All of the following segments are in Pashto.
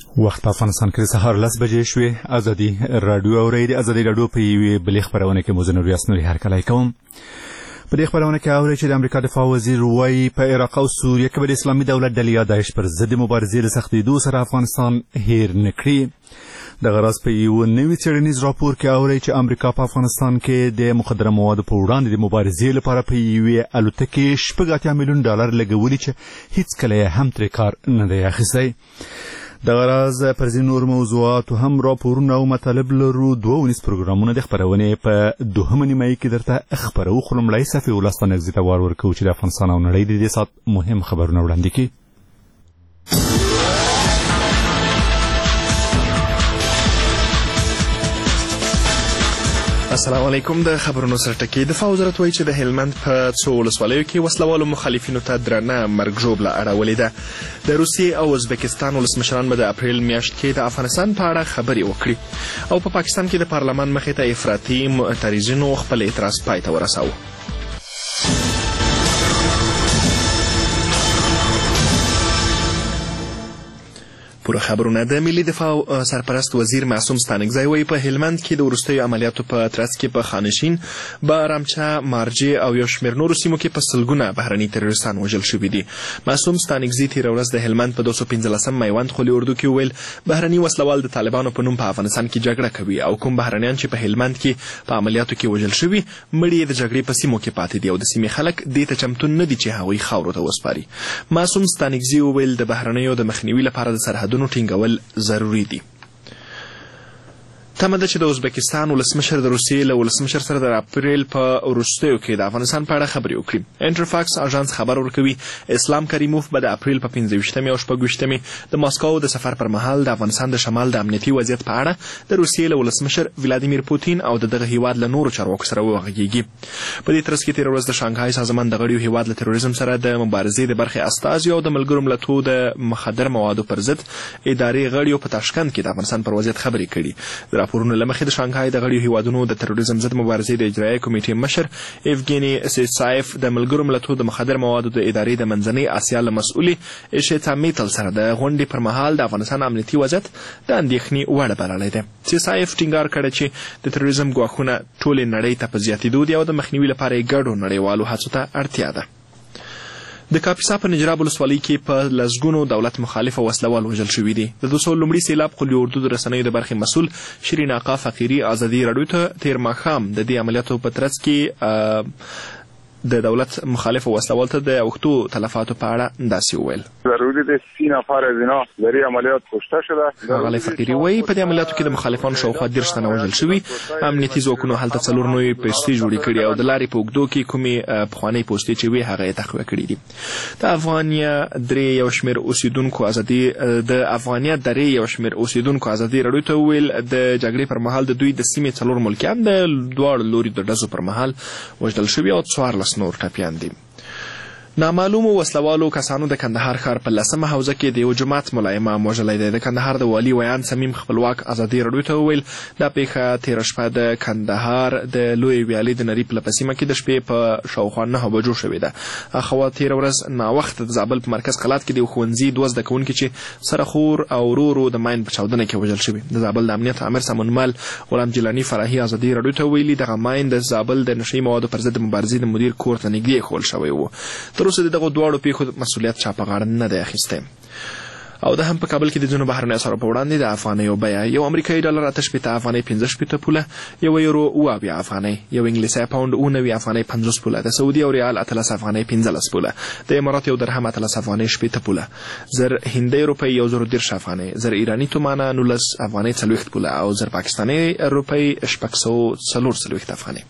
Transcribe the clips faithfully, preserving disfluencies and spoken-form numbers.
وخت په افغانستان کې سهار لس بجې شوې. ازادي راډیو اورئ. د ازادي راډیو په یوې بلې خپرونه کې مو زه نور یاسنوري هرکلی کوم. په دې خپرونه کې اورئ چې د امریکا دفاع وزیر وایي په عراق او سوریه کې به د اسلامي دولت ډلې یا داعش پر ضد مبارزې له سختېدو سره افغانستان هیر نه کړي. دغه راز په یو نوي څېړنیز راپور کې اورئ چې امریکا په افغانستان کې د مخدره موادو په وړاندې د مبارزې لپاره په یوې الوتکې شپږ اتیا میلیون ډالر لګولي چې هیڅکله یې هم ترې کار نه دی اخیستی. دغه راز پر ځینو نور موضوعاتو هم راپورونه او مطالب لرو. دوه ونیز پروګرامونه د خپرونې په دوهمه نیمایي کې درته خپرو. خو لومړی صفحې ولس ته نږدې ته وار ورکوو چې د افغانستان او نړۍ د دې ساعت مهم خبرونه وړاندې کړي. السلام علیکم. د خبرونو سره ټکی. دفاع وزارت وایي چې د هلمند په څو ولسوالیو کې وسلوالو مخالفینو ته درنه مرګ ژوبله اړولې ده. د روسیې او ازبکستان ولسمشران به د اپریل میاشت کې د افغانستان په اړه خبرې وکړي او په پا پاکستان کې د پارلمان مخې ته افراطي معترضینو خپل اعتراض پای ته ورساوه. پوره خبرونه. د ملي دفاع سرپرست وزیر معصوم ستانکزی وایي په هلمند کې د وروستیو عملیاتو په ترڅ کې په خانشین، بارامچه، مارجې او یو شمېر نورو سیمو کې په سلګونه بهرني تروریستان وژل شوي دي. معصوم ستانکزي تېره ورځ د هلمند په دوه سوه پنځلسم میوند خولي اردو کې وویل بهرني وسلوال د طالبانو په نوم په افغانستان کې جګړه کوي او کوم بهرنیان چې په هلمند کې په عملیاتو کې وژل شوي مړي یې د جګړې په سیمو کې پاتې دي او د سیمې خلک دې ته چمتو نه دي چې هغوی خاورو ته وسپاري. معصوم ستانکزي وویل د بهرنیو د مخنیوي لپاره د سرحدونو ټینګول ضروري دي. تمه ده چې د ازبکستان ولسمشر د روسیې له ولسمشر سره د اپریل په وروستیو کې د افغانستان په اړه خبرې وکړي. انټرفاکس اژانس خبر ورکوي اسلام کریموف به د اپریل په پنځه ویشتمې او شپږ ویشتمې د ماسکو د سفر پر مهال د افغانستان د شمال د امنیتي وضعیت په اړه د روسیې له ولسمشر ولادیمیر پوتین او د دغه هیواد له نورو چارواکو سره وغږیږي. په دې ترڅ کې تېره ورځ د شانګهای سازمان د غړیو هیواد له تروریزم سره د مبارزې د برخې استازي او د ملګرو ملتونو د مخدر موادو پر ضد ادارې غړیو په تاشکند کې د افغانستان پر وضعیت خبرې کړي. د راپورونو له مخې د شانګهای د غړیو هیوادونو د تروریزم ضد مبارزې د اجرایي کمیټې مشر ایفګیني سیسایف د ملګرو ملتونو د مخدر موادو د ادارې د منځنۍ اسیا له مسؤلې ایشیتا میتل سره د غونډې پر مهال د افغانستان امنیتي وضعیت د اندېښنې وړ بللی دی. سیسایف ټینګار کړی چې د تروریزم ګواښونه ټولې نړۍ ته په زیاتېدو دي او د مخنیوي لپاره یې ګډو نړیوالو هڅو ته اړتیا ده. د کاپیسا په نجراب ولسوالۍ کې په لسګونو دولت مخالفه وسلوال وژل شوي دي. د دوه سوه لومړي سیلاب قلي اردو د رسنیو د برخې مسؤل شیرین آقا فقیري ازادي راډیو ته تېر ماښام د دې عملیاتو په ترڅ کې د دولت مخالف وسلوال ته د اوښتو تلفاتو په اړه داسې وویل. ضروری ده سی نفر از اینا در این عملیات کشته شده. آقای فقیري وایي په دې عملیاتو کې د مخالفانو شاوخوا دېرش تنه وژل شوي. امنیتي ځواکونو هلته څلور نوې پوستې جوړې کړي او د لارې په اوږدو کې کومې پخوانۍ پوستې چې وې هغه یې تقویه کړي دي. د افغانیه درې یو شمېر اوسېدونکو ازادي د افغانیه درې یو شمېر اوسېدونکو ازادي راډیو ته وویل د جګړې پر مهال د دوی د سیمې څلور ملکیان د دواړو لوري د ډزو پر مهال وژل شوي او څوارلس نور ټپیان دي. نامعلومو وسلوالو کسانو د کندهار ښار په لسمه حوزه کې د یو جومات ملا امام وژلی دی. د کندهار د والي ویان صمیم خپلواک ازادي راډیو ته وویل دا پیښه تېره شپه د کندهار د لویې ویالې د نریب په سیمه کې د شپې په شاوخوا نهه بجو شوې ده. اخوا تېره ورځ ناوخته د زابل په مرکز قلات کې د یو ښوونځي دوه زده کوونکي چې سره خور او ورو ورو د ماین په چاودنه کې وژل شوي. د زابل د امنیت امر سمونمل غلام جیلاني فرحي ازادي راډیو ته ویلي دغه ماین د زابل د نشهیي موادو پر ضد مبارزې د مدیر کور ته نږدې ایښودل شوی و. تر اوسه د دغو دواړو پیښو مسؤلیت چا په غاړه نه دی اخیستی. او ده هم په کابل کې د ځینو بهرنیو اسعارو په وړاندې د افغانیو بیه یو امریکایي ډالر اته شپېته افغانۍ پنځه شپېته پوله، یو یورو اوه اویا افغانۍ، یو انګلیسي پاونډ اوه نوي افغانۍ پنځوس پوله، د سعودي او ریال اتلس افغانۍ پنځلس پوله، د امارات یو درهم اتلس افغانۍ شپېته پوله، زر هندۍ روپۍ یو زر دېرش افغانۍ، زر ایراني تومانه نولس افغانۍ څلوېښت پوله او زر پاکستاني روپۍ شپږ سوه څلور څلوېښت افغانۍ.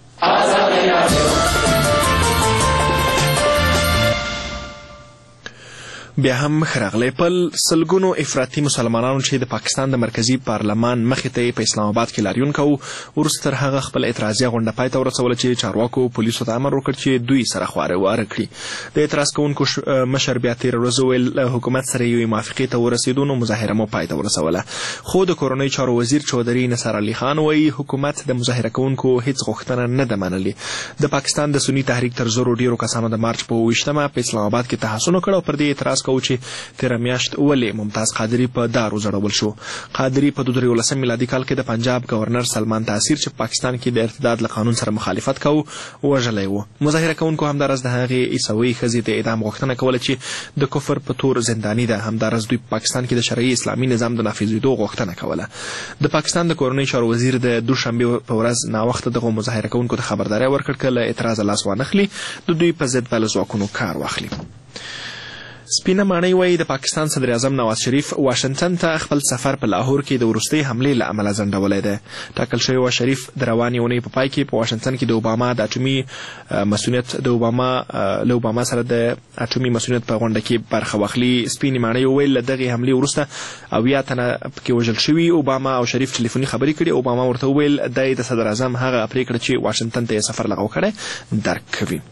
بیا هم خراغلی پل سلګونو افراطي مسلمانانو چې د پاکستان د مرکزی پارلمان مخې ته په اسلام آباد کې لاریون کوو وروسته تر هغه خپل اعتراضیه غونډه پای ته ورسوله چې چارواکو پولیسو ته امر وکړ چې دوی سره خواره واره کړي. د اعتراض کوونکو مشر بیا تېره ورځ وویل حکومت سره یوې موافقې ته ورسېدو نو مظاهره مو پای ته ورسوله. خو د کورنۍ چارو وزیر چودري نصر علي خان وایي حکومت د مظاهره کوونکو هیڅ غوښتنه نه ده منلې. د پاکستان د سني تحریک تر زرو ډېرو کسانو د مارچ په اووه ویشتمه په اسلام آباد کې تحصن وکړ او پر دې اعتراض کوو چې تېره میاشت ولې ممتاز قادري په دارو ځړول شو. قادري په دوه زره یولسم میلادي کال کې د پنجاب گورنر سلمان تاثیر چې پاکستان کې د ارتداد له قانون سره مخالفت کوو وژلی و. مظاهره کوونکو همداراز د هغې عیسوي ښځې د اعدام غوښتنه کوله چې د کفر په تور زنداني ده. همداراز دوی په پاکستان کې د شرعي اسلامي نظام د نافذېدو غوښتنه کوله. د پاکستان د کورنۍ چارو وزیر د دوشنبې په ورځ ناوخته دغو مظاهره کوونکو ته خبرداری ورکړ که له اعتراضه لاس وانخلي د دوی په ضد به له ځواکونو کار واخلي. سپینه ماڼۍ وایي د پاکستان صدر اعظم نواز شریف واشنګټن ته خپل سفر په لاهور کې د وروستۍ حملې له امله ځنډولی دی. ټاکل شوی و شریف د روانې اونۍ په پای کې په واشنګټن کې د اوباما د اټومي مسؤلیت د اوباما له اوباما سره د اټومي مسؤلیت په غونډه کې برخه واخلي. سپینې ماڼۍ وویل له دغې حملې وروسته اویا تنه پکې وژل شوي. اوباما او شریف ټلیفوني خبرې کړي. اوباما ورته وویل دی د صدر اعظم هغه پرېکړه چې واشنګټن ته یې سفر لغوه کړی درک کوي.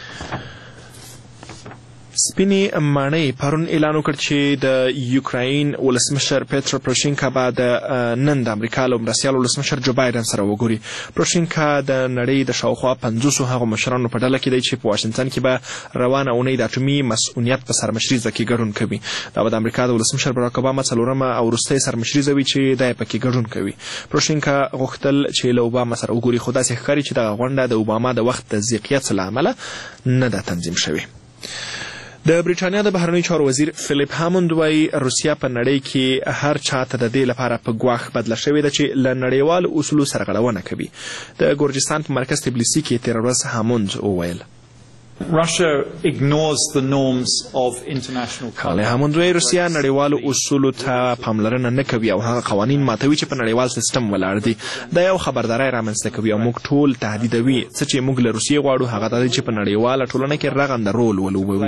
سپینې ماڼۍ پرون اعلان وکړ چې د یوکراین ولسمشر پیترو پروشینکا به د نن د امریکا له مرستیال ولسمشر جو بایدن سره وګوري. پروشینکا د نړۍ د شاوخوا پنځوسو هغو مشرانو په ډله کې دی چې په واشنګټن کې به روانه اونۍ د اټومي مسؤلیت په سرمشریزه کې ګډون کوي. دا به د امریکا د ولسمشر براک اوباما څلورمه او وروستۍ سرمشریزه وي چې دی پکې ګډون کوي. پروشینکا غوښتل چې له اوباما سره وګوري، خو داسې ښکاري چې دغه غونډه د اوباما د وخت د ضیقیت له امله نه ده تنظیم شوې. د بریټانیا د بهرنیو چارو وزیر فلیپ هاموند وایي روسیه په نړۍ کې هر چا ته د دې لپاره په ګواښ بدله شوې ده چې له نړیوالو اصولو سرغړونه کوي. د ګورجستان په مرکز تبلیسي کې تېره ورځ هاموند وویل Russia ignores the norms of international ښاغلی هاموند وایي روسیه نړیوالو اصولو ته پاملرنه نه کوي او هغه قوانین ماتوي چې په نړیوال سیستم ولاړ دي. دا یو خبرداری رامنځته کوي او موږ ټول تهدیدوي. څه چې موږ له روسیې غواړو هغه دا دی چې په نړیواله ټولنه کې رغنده رول ولوبوي.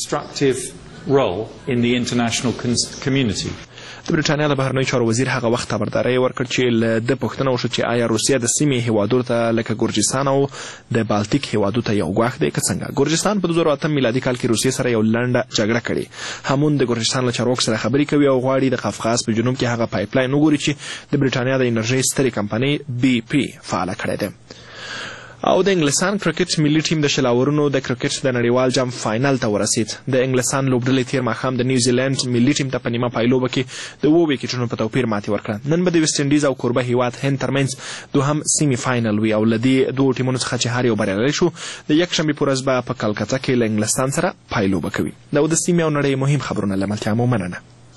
د بریټانیا د بهرنیو چارو وزیر هغه وخت خبرداری ورکړ چې له ده پوښتنه وشوه چې آیا روسیه د سیمې هیوادونو ته لکه ګورجستان او د بالتیک هیوادو ته یو ګواښ دی که څنګه. ګورجستان په دوه زره اتم میلادي کال کې روسیې سره یو لنډه جګړه کړې. هاموند د ګورجستان له چارواکو سره خبرې کوي او غواړي د قفقاز په جنوب کې هغه پایپلاین وګوري چې د بریټانیا د انرژۍ سترې کمپنۍ بي پي فعاله کړې ده. او د انګلستان کرکټ ملي ټیم د شل اورونو د کرکټ د نړیوال جام فاینل ته ورسید. د انګلستان لوبډلې تېر ماښام د نیوزیلند ملي ټیم ته په نیمه پایلوبه کې د اوو ویکټونو په توپیر ماتې ورکړه. نن به د ویسټ انډیز او کوربه هیواد هند ترمنځ دوهم سیمي فاینل وي او له دې دوو ټیمونو څخه چې هر یو بریالی شو د یکشنبې په ورځ به په کلکته کې له انګلستان سره پایلوبه کوي. دا د سیمې او نړۍ مهم خبرونه له ملتیا مو مننه.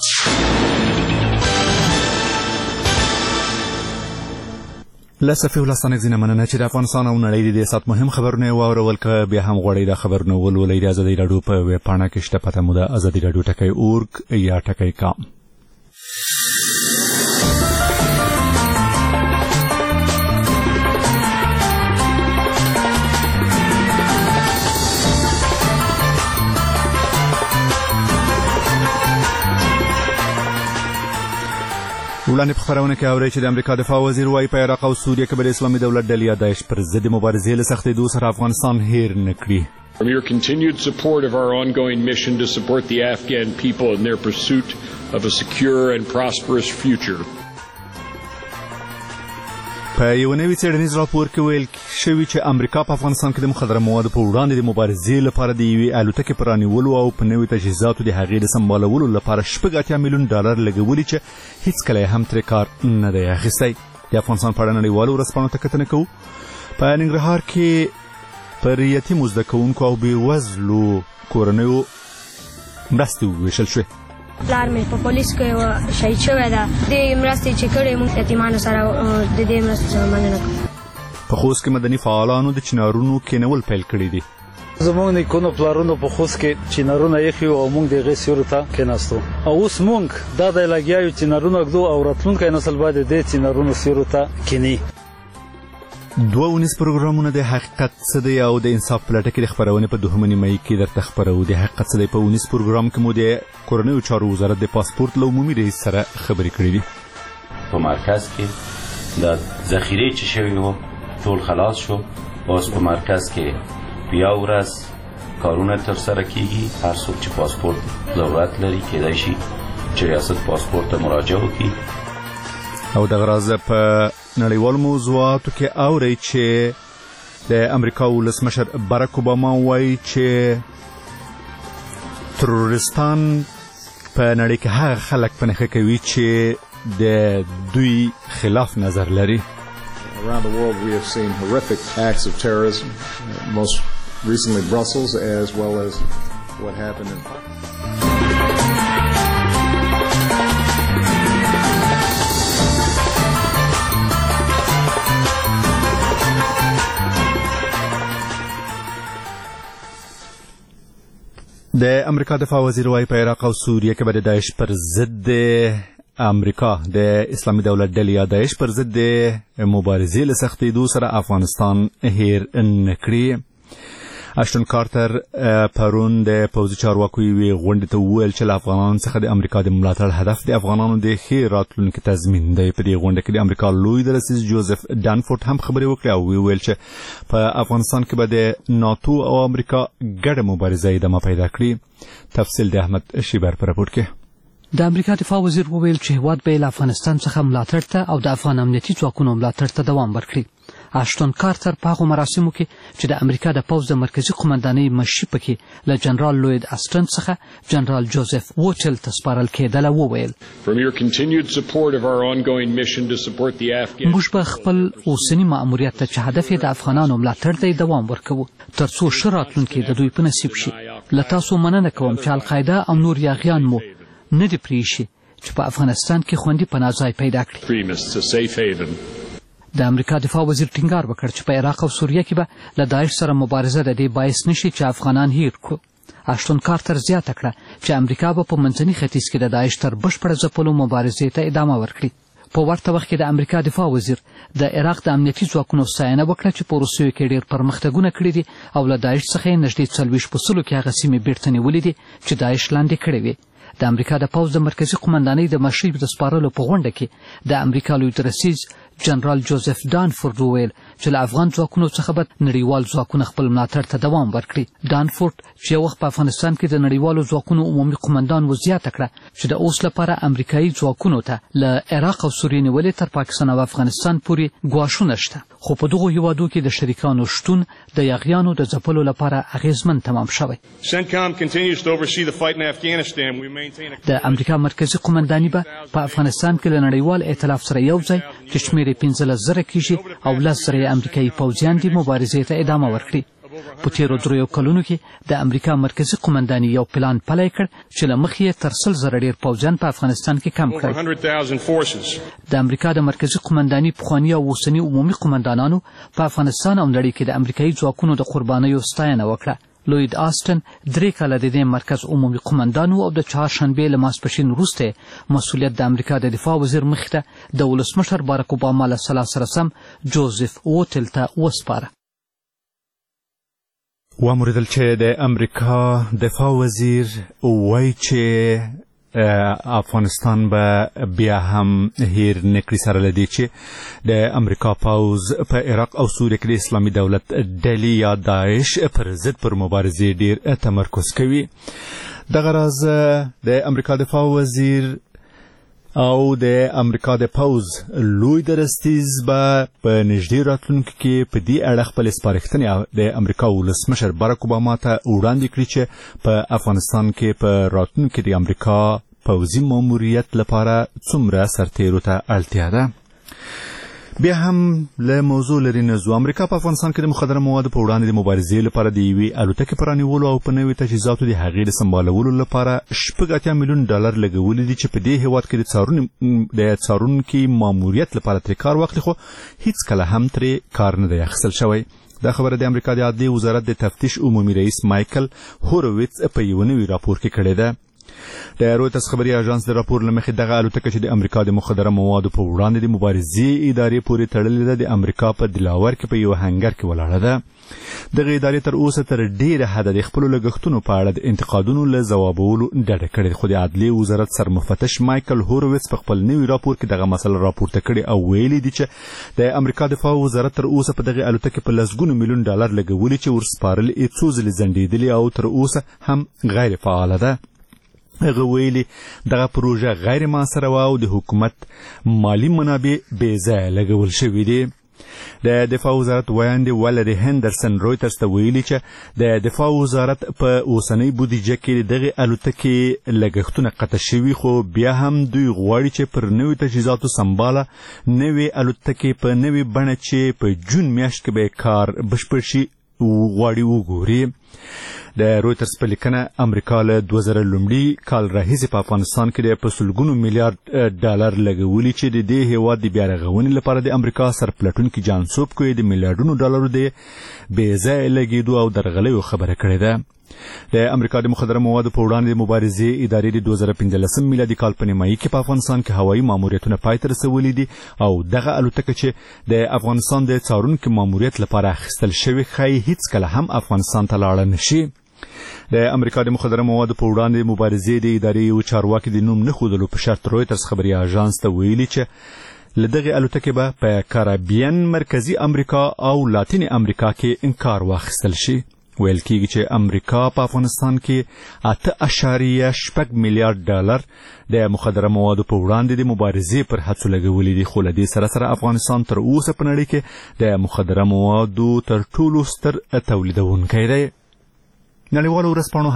له صفي ولسانک زینه مننه چې د افغانستان او نړۍ د دې سات مهم خبرونه واورول. که بیا هم غواړئ دا خبرونه ولولئ د ازادي راډیو په ویب پاڼه کې شته. پته مو ده ازادي راډیو ټکی اورګ یا ټکی کام. وړاندې په خپرونه کې اورئ چې د امریکا دفاع وزیر وایي په عراق او سوریه کې به د اسلامي دولت ډلې یا داعش پر ضد مبارزې له سختېدو سره افغانستان هیر نه کړي. From your continued support of our ongoing mission to support the Afghan people in their pursuit of a secure and prosperous future. په یو نوي څېړنیز راپور کې ویل شوي چې امریکا په افغانستان کې د مخدره موادو په وړاندې د مبارزې لپاره د یوې الوتکې په رانیولو او په نوي تجهیزاتو د هغې د سمبالولو لپاره شپږ اتیا میلیون ډالر لګولي چې هیڅکله یې هم ترې کار نه دی اخیستی. د افغانستان په اړه نړیوالو ورځپاڼو ته کتنه کوو. په ننګرهار کې پر یتیمو زده کوونکو او بېوزلو کورنیو مرستې وویشل شوې. پلار مې په پولیس کې شهید شوی ده. دې مرستې چې کړې موږ یتیمانو سره د دې مرستې سره مننه کوو. په خوست کې مدني فعالانو د چنارونو کینول پیل کړي دي. زموږ نیکونو پلارونو په خوست کې چنارونه ایښي او موږ د هغې سیوري ته کېناستو او اوس موږ دا دی لګیا یو چنارونه ږدو او راتلونکی نسل باید د دې چنارونو سیورو ته کیني. دوه اونیز پروګرامونه د حقیقت څه دی او د انصاف په لټه کې د خپرونې په دوهمه نیمایي کې درته خپرو. د حقیقت څه دی په اونیز پروګرام کې مو د کورنیو چارو وزارت د پاسپورت له عمومي رئیس سره خبرې کړې دي. په مرکز کې د ذخیرې چې شوي وو ټول خلاص شو. اوس په مرکز کې په یو ورځ کارونه ترسره کیږي. هر څوک چې پاسپورت ضرورت لري کېدای شي چې ریاست پاسپورت ته مراجعه وکړي. او دغه راز په نړیوالو موضوعاتو کې اورئ چې د امریکا ولسمشر باراک اوباما وایي چې ترورستان په نړۍ کې هغه خلک په نښه کوي چې د دوی خلاف نظر لري. Around the world we have seen horrific acts of terrorism, most recently Brussels, as well as what happened in د امریکا دفاع وزیر وايي په عراق او سوریه کې به د داعش پر ضد امریکا د اسلامي دولت ډلې یا داعش پر ضد مبارزې له سختېدو سره افغانستان هیر نه کړي. اشتون کارتر پرون د پوځي چارواکو یوې غونډې ته وویل چې له افغانانو څخه د امریکا د ملاتړ هدف د افغانانو د ښې راتلونکي تضمین دی. په دې غونډه کې د امریکا لوی درسیز جوزف ډانفورد هم خبرې وکړې او ویل چې په افغانستان کې به د ناتو او امریکا ګډه مبارزه ادامه پیدا کړي. تفصیل د احمد شیبر په راپور کې. د امریکا دفاع وزیر وویل چې هیواد به له افغانستان څخه ملاتړ ته او د افغان امنیتي ځواکونو ملاتړ ته دوام ورکړي. اشتون کارتر په هغو مراسمو کې چې د امریکا د پوځ د مرکزي قومندانۍ مشري پکې له جنرال لوید اسټن څخه جنرال جوزف ووټل ته سپارل کېدله وویل موږ به خپل اوسني مأموریت ته چې هدف یې د افغانانو ملاتړ دی دوام ورکوو تر څو ښه راتلونکی د دوی په نصیب شي. له تاسو مننه کوم چې القاعده او نور یاغیان مو نه دي پرېښي چې په افغانستان کې خوندي پناه ځای پیدا کړي. د امریکا دفاع وزیر ټینګار وکړ چې په عراق او سوریه کې به له داعش سره مبارزه د دې باعث نشي چې افغانان هیر کړو. اشتون کارتر زیاته کړه چې امریکا به په منځني ختیځ کې د داعش تر بشپړه ځپلو مبارزې ته ادامه ورکړي. په ورته وخت کې د امریکا دفاع وزیر د عراق د امنیتي ځواکونو ستاینه وکړه چې په روسیې کې ډېر پرمختګونه کړي دي او له داعش څخه یې نږدې څلوېښت په سلو کې هغه سیمې بیرته نیولې دي چې داعش لاندې کړې وې. د امریکا د پوځ د مرکزي قومندانۍ د مشري د سپارلو په غونډه کې د امریکا لوی درسیز جنرال جوزف ډانفورد وویل چې له افغان ځواکونو څخه به نړیوال ځواکونه خپل ملاتړ ته دوام ورکړي. ډانفورد چې یو وخت په افغانستان کې د نړیوالو ځواکونو عمومي قومندان و زیاته کړه چې د اوس لپاره امریکایي ځواکونو ته له عراق او سوریې نیولې تر پاکستان او افغانستان پورې ګواښونه شته، خو په دغو هیوادو کې د شریکانو شتون د یاغیانو د ځپلو لپاره اغیزمن تمام شوی. د امریکا مرکزي قومنداني به په افغانستان کې له نړیوال ائتلاف سره یو ځای چې شمېر یې پنځلس زره کېږي او لس زره امریکایي پوځیان دي مبارزې ته ادامه ورکړي. په تېرو دریو کلونو کې د امریکا مرکزي قومنداني یو پلان پلی کړ چې له مخې یې تر سل زره ډېر پوځیان په افغانستان کې کم کړل. د امریکا د مرکزي قومنداني پخواني او اوسني عمومي قومندانانو په افغانستان او نړۍ کې د امریکایي ځواکونو د قربانیو ستاینه وکړه. لوید آسټن درې کاله د دې مرکز عمومي قومندان او د چهارشنبې له ماسپښین وروسته مسؤلیت د امریکا د دفاع وزیر مخې ته د ولسمشر باراک اوباما له سلا سره سم جوزف ووټل ته وسپاره. واوریدل چې د امریکا دفاع وزیر وایي چې افغانستان به بیا هم هیر نکړي سره له دې چې د امریکا پوځ په عراق او سوریه کې د اسلامي دولت ډلې یا داعش پر ضد پر مبارزې ډیر تمرکز کوي. دغه راز د امریکا دفاع وزیر او د امریکا د پوځ لوی درستیز به په نږدې راتلونکي کې په دې اړه خپل سپارښتنې د امریکا ولسمشر باراک اوباما ته وړاندې کړي چې په افغانستان کې په راتلونکي کې د امریکا پوځي ماموریت لپاره څومره سرتیرو ته اړتیا ده. بیا هم له موضوع لرې نه ځو. امریکا په افغانستان کې د مخدره موادو په وړاندې د مبارزې لپاره د یوې الوتکې په رانیولو او په نوي تجهیزاتو د هغې د سمبالولو لپاره شپږ اتیا میلیون ډالر لګولي دي چې په دې هېواد کې د څارونکي ماموریت لپاره ترې کار واخلي، خو هیڅکله هم ترې کار نه دی اخیستل شوی. دا خبره د امریکا د عدلیې وزارت د تفتیش عمومي رئیس مایکل هورویتس په یو نوي راپور کې کړې ده. د رویټرز خبري اژانس د راپور له مخې دغه الوتکه چې د امریکا د مخدره موادو په وړاندې د مبارزې ادارې پورې تړلې ده د امریکا په دلاور کې په یو هنګر کې ولاړه ده. دغه ادارې تر اوسه تر ډیره حده د خپلو لګښتونو په اړه د انتقادونو له ځوابولو ډډه کړې، خو د عدلیې وزارت سرمفتش مایکل هورویتس په خپل نوي راپور کې دغه مسله راپورته کړې او ویلي دي چې د امریکا دفاع وزارت تر اوسه په دغه الوتکې په لسګونو میلیون ډالر لګولي چې ورسپارل یې څو ځلې ځنډېدلې او تر اوسه هم غیر فعاله ده. هغه ویلي دغه پروژه غیر موثره وه او د حکومت مالی منابع بې ځایه لګول شوي دي. د دفاع وزارت ویاندې ولري هندرسن رویترز ته ویلي چې د دفاع وزارت په اوسنۍ بودیجه کې دغه الوتکې لګښتونه قطع شوي، خو بیا هم دوی غواړي چې پر نوي تجهیزاتو سمباله نوې الوتکې په نوې بڼه چې په جون میاشت کې به کار بشپړ شي غواړي وګوري. د رویترز په لیکنه امریکا له دوه زره لومړي کال راهیسې په افغانستان کې په سلګونو میلیارډ ډالر لګولي چې د دې هیواد د بیا رغونې لپاره د امریکا سرپلټونکي جان سوبکو د میلیارډونو ډالرو د بې ځایه لګېدو او درغلیو خبره کړې ده. د امریکا د مخدره موادو په وړاندې د مبارزې ادارې د دوه زره پنځلسم میلادي کال په نیمایي کې په افغانستان کې هوایي ماموریتونه پای ته رسولي دي او دغه الوتکه چې د افغانستان د څارونکي ماموریت لپاره اخیستل شوې ښایي هیڅکله هم افغانستان ته لاړه نشي. د امریکا د مخدره موادو په وړاندې مبارزې د ادارې یو چارواکي د نوم نه ښودلو په شرط رویترز خبري اژانس ته ویلي چې له دغې الوتکې به په کارابین، مرکزي امریکا او لاتین امریکا کې انکار واخیستل شي. ویل کېږي چې امریکا په افغانستان کې اته اعشاریه شپږ میلیارډ ډالر د مخدره موادو په وړاندې د مبارزې پر هڅو لګولي دي، خو له دې سره سره افغانستان تر اوسه په نړۍ کې د مخدره موادو تر ټولو ستر تولیدونکی دی. نړیوالو ورځپاڼو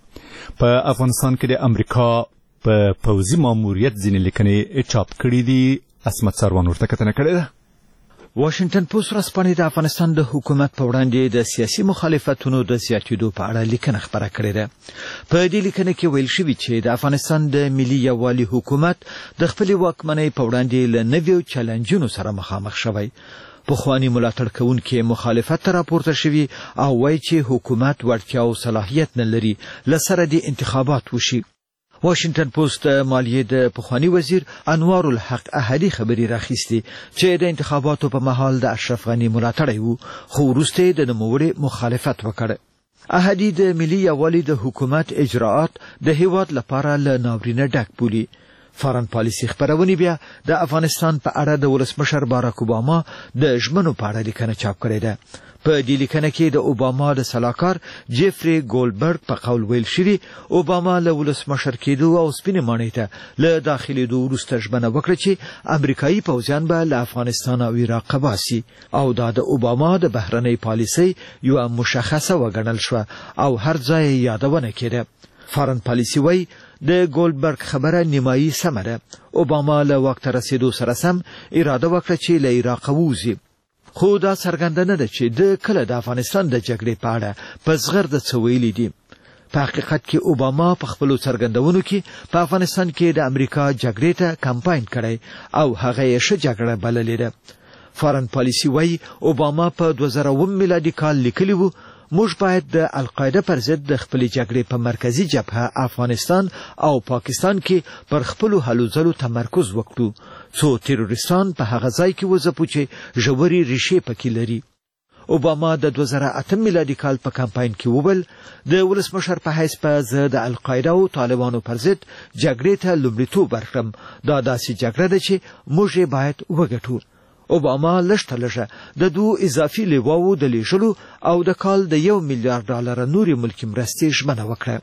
هم په افغانستان کې د امریکا په پوځي ماموریت ځینې لیکنې چاپ کړي دي. عصمت سروان ورته کتنه کړې ده. واشنگټن پوسټ ورځپاڼې د افغانستان د حکومت په وړاندې د سیاسي مخالفتونو د زیاتېدو په اړه لیکنه خپره کړې ده. په دې لیکنه کې ویل شوي چې د افغانستان د ملي یووالي حکومت د خپلې واکمنۍ په وړاندې له نویو چلنجونو سره مخامخ شوی. پخواني ملاتړ کوونکي مخالفت ته راپورته شوي او وایي چې حکومت وړتیا او صلاحیت نه لري له سره د انتخابات وشي. واشنگټن پوسټ مالیې د پخوانی وزیر انوار الحق احدي خبري راخیستي چې د انتخاباتو په مهال د اشرف غني ملاتړی وو، خو وروسته د نوموړي مخالفت وکړ. احدي د ملي یووالي د حکومت اجراءات د هیواد لپاره له ناورینه ډک بولي. فارن پالیسي خبرونه بیا د افغانستان په اړه د ولسمشر باراک اوباما د ژمنو په اړه لیکنه چاپ کړې ده. په دې لیکنه کې د اوباما د سلاکار جیفري ګولډبرګ په قول ویل شوي اوباما له ولسمشر کېدو او سپینې ماڼۍ ته له داخلېدو وروسته ژمنه وکړه چې امریکایي پوځیان به له افغانستان او عراق باسي او دا د اوباما د بهرنۍ پالیسۍ یوه مشخصه وګڼل شوه او هر ځای یې یادونه کېده. فارن پالیسي وایي د ګولډبرګ خبره نیمایي سمه ده. اوباما له واک ته رسېدو سره سم اراده وکړه چې له عراق ووځي، خو دا څرګنده نه ده چې د کله د افغانستان د جګړې په اړه په زغرده څه ویلي دي. په حقیقت کې اوباما په خپلو څرګندونو کې په افغانستان کې د امریکا جګړې ته کمپاین کړی او هغه یې ښه جګړه بللې ده. فارن پالیسي وایي اوباما په دوه زره اووه میلادي کال لیکلي وو موږ باید د القاعده پر ضد د خپلې جګړې په مرکزی جبهه افغانستان او پاکستان کې پر خپلو هلو ځلو تمرکز وکړو څو تیروریستان په هغه ځای کې وځپو چې ژورې ریښې پکې لري. اوباما د دوه زره اته میلادي کال په کمپاین کې وویل د ولسمشر په حیث به زه د القاعده او طالبانو پر ضد جګړې ته لومړیتوب ورکړم. دا داسې جګړه ده چې موږ یې باید وګټو. اوباما لږ لږه د دوه اضافي لیواو د لیږلو او د کال د یو میلیارډ ډالر نوري ملکي مرستې ژمنه وکړه.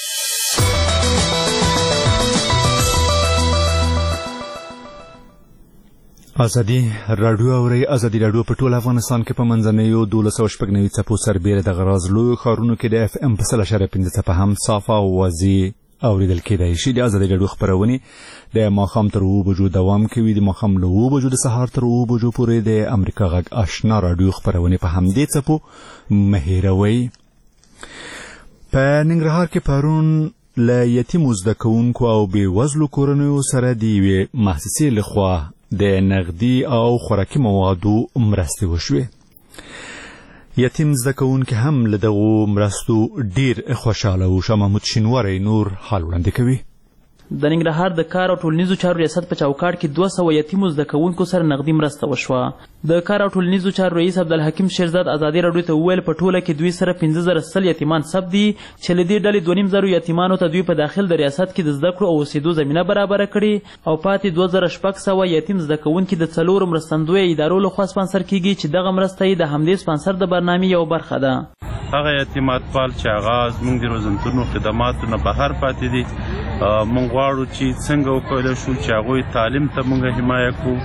ازادي راډیو اوري. ازادي راډیو په ټول افغانستان کې په منځنیو دولس سوه شپږ نوي څپو سربیره د غراز لویو ښارونو کې د اف ام په سل اشاریه پنځه څپه هم صافه او واضح اوریدل کېدای شي. د ازادي راډیو خپرونې د ماښام تر اووه بجو دوام کوي. د ماښام له اووه بجو د سهار تر اووه بجو پورې د امریکا غږ آشنا راډیو خپرونې په همدې څپو مه هېروئ. په ننګرهار کې پرون له یتیمو زده کوونکو او بېوزلو کورنیو سره د یوې مؤسسې لخوا د نغدي او خوراکي موادو مرستې وشوې. یتیم زده کوونکي هم له دغو مرستو ډیر خوشحاله وو. شاه محمود شینواری نور حال وړاندې کوي. د ننګرهار د کار او ټولنیزو چارو ریاست په چوکاټ کې دوه سوه یتیمو زده کوونکو سره نغدي مرسته وشوه. د کار او ټولنیزو چارو رئیس عبدالحکیم شیرزاد ازادي راډیو ته وویل په ټوله کې دوی سره پنځه زره سل یتیمان ثبت دي چې له دې ډلې دوه نیم زرو یتیمانو ته دوی په داخل د ریاست کې د زده کړو او اوسېدو زمینه برابره کړې او پاتې دوه زره شپږ سوه یتیم زده کوونکي د څلورو مرستندویه ادارو لخوا سپانسر کیږي چې دغه مرسته یې د همدې سپانسر د برنامې یو برخه ده. هغه یتیمات پال چې هغه زموږ د روزنتونو خدماتو نه بهر پاتې دي موږ غواړو چې څنګه وکولی شو چې هغوی تعلیم ته موږ حمایه کړو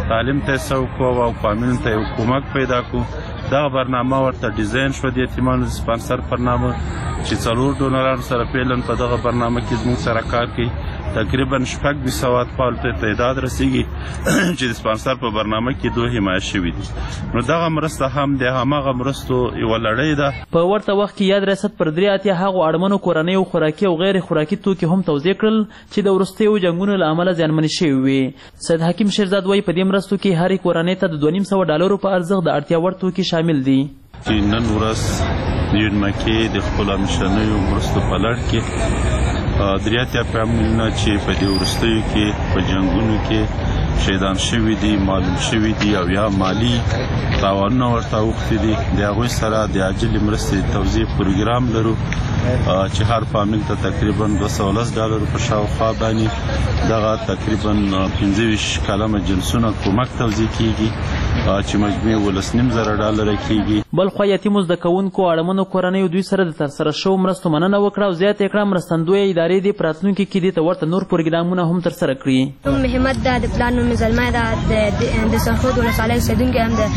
تعلیم ته یې څه وکړو او فامیلونو ته یې کومک پیدا کړو. دغه برنامه ورته ډیزاین شوه د یتیمانو د سپانسر برنامه چې څلور ډونرانو سره پیلن په دغه برنامه کې زموږ سره کار کوي. تقریبا شپږ ویشت سوه اطفالو ته تعداد رسیږي چې د سپانسر په برنامه کې دوی حمایت شوي دي. نو دغه مرسته هم د هماغه مرستو یوه لړۍ ده. په ورته وخت کې یاد ریاست پر درې اتیا هغو اړمنو کورنیو خوراکي او غیر خوراکي توکي هم توزیع کړل چې د وروستیو جنګونو له امله زیانمنې شوي وي. سید حکیم شیرزاد وایي په دې مرستو کې هرې کورنۍ ته د دوه نیم سوه ډالرو په ارزښت د اړتیا وړ توکي شامل دي. چې نن ورځ د یونمکې د خپلو همیشنیو مرستو په لړ کې درې اتیا فامیلونه چې په دې وروستیو کې په جنګونو کې شهیدان شوي دي، معلوم شوي دي او یا مالي تاوانونه ورته اوښتي دي، د هغوی سره د عاجلې مرستې توزیع پروګرام لرو چې هر فامیل ته تقریبا دوه سوه لس ډالرو په شاوخوا باندې دغه تقریبا پنځه ویشت کلمه جنسونه کومک توزیع کیږي چې مجموع ولس نیم زره ډالره کیږي. بل خوا یتیمو زده کوونکو اړمنو کورنیو دوی سره د ترسره شوو مرستو مننه وکړه او زیاته یې کړه مرستندویه ادارې دې په راتلونکي کې دې ته ورته نور پروګرامونه هم ترسره کړي. نوم مې همت ده، د پلار نوم مې زلمی ده، د سرخود ولسوالۍ اوسېدونکی هم د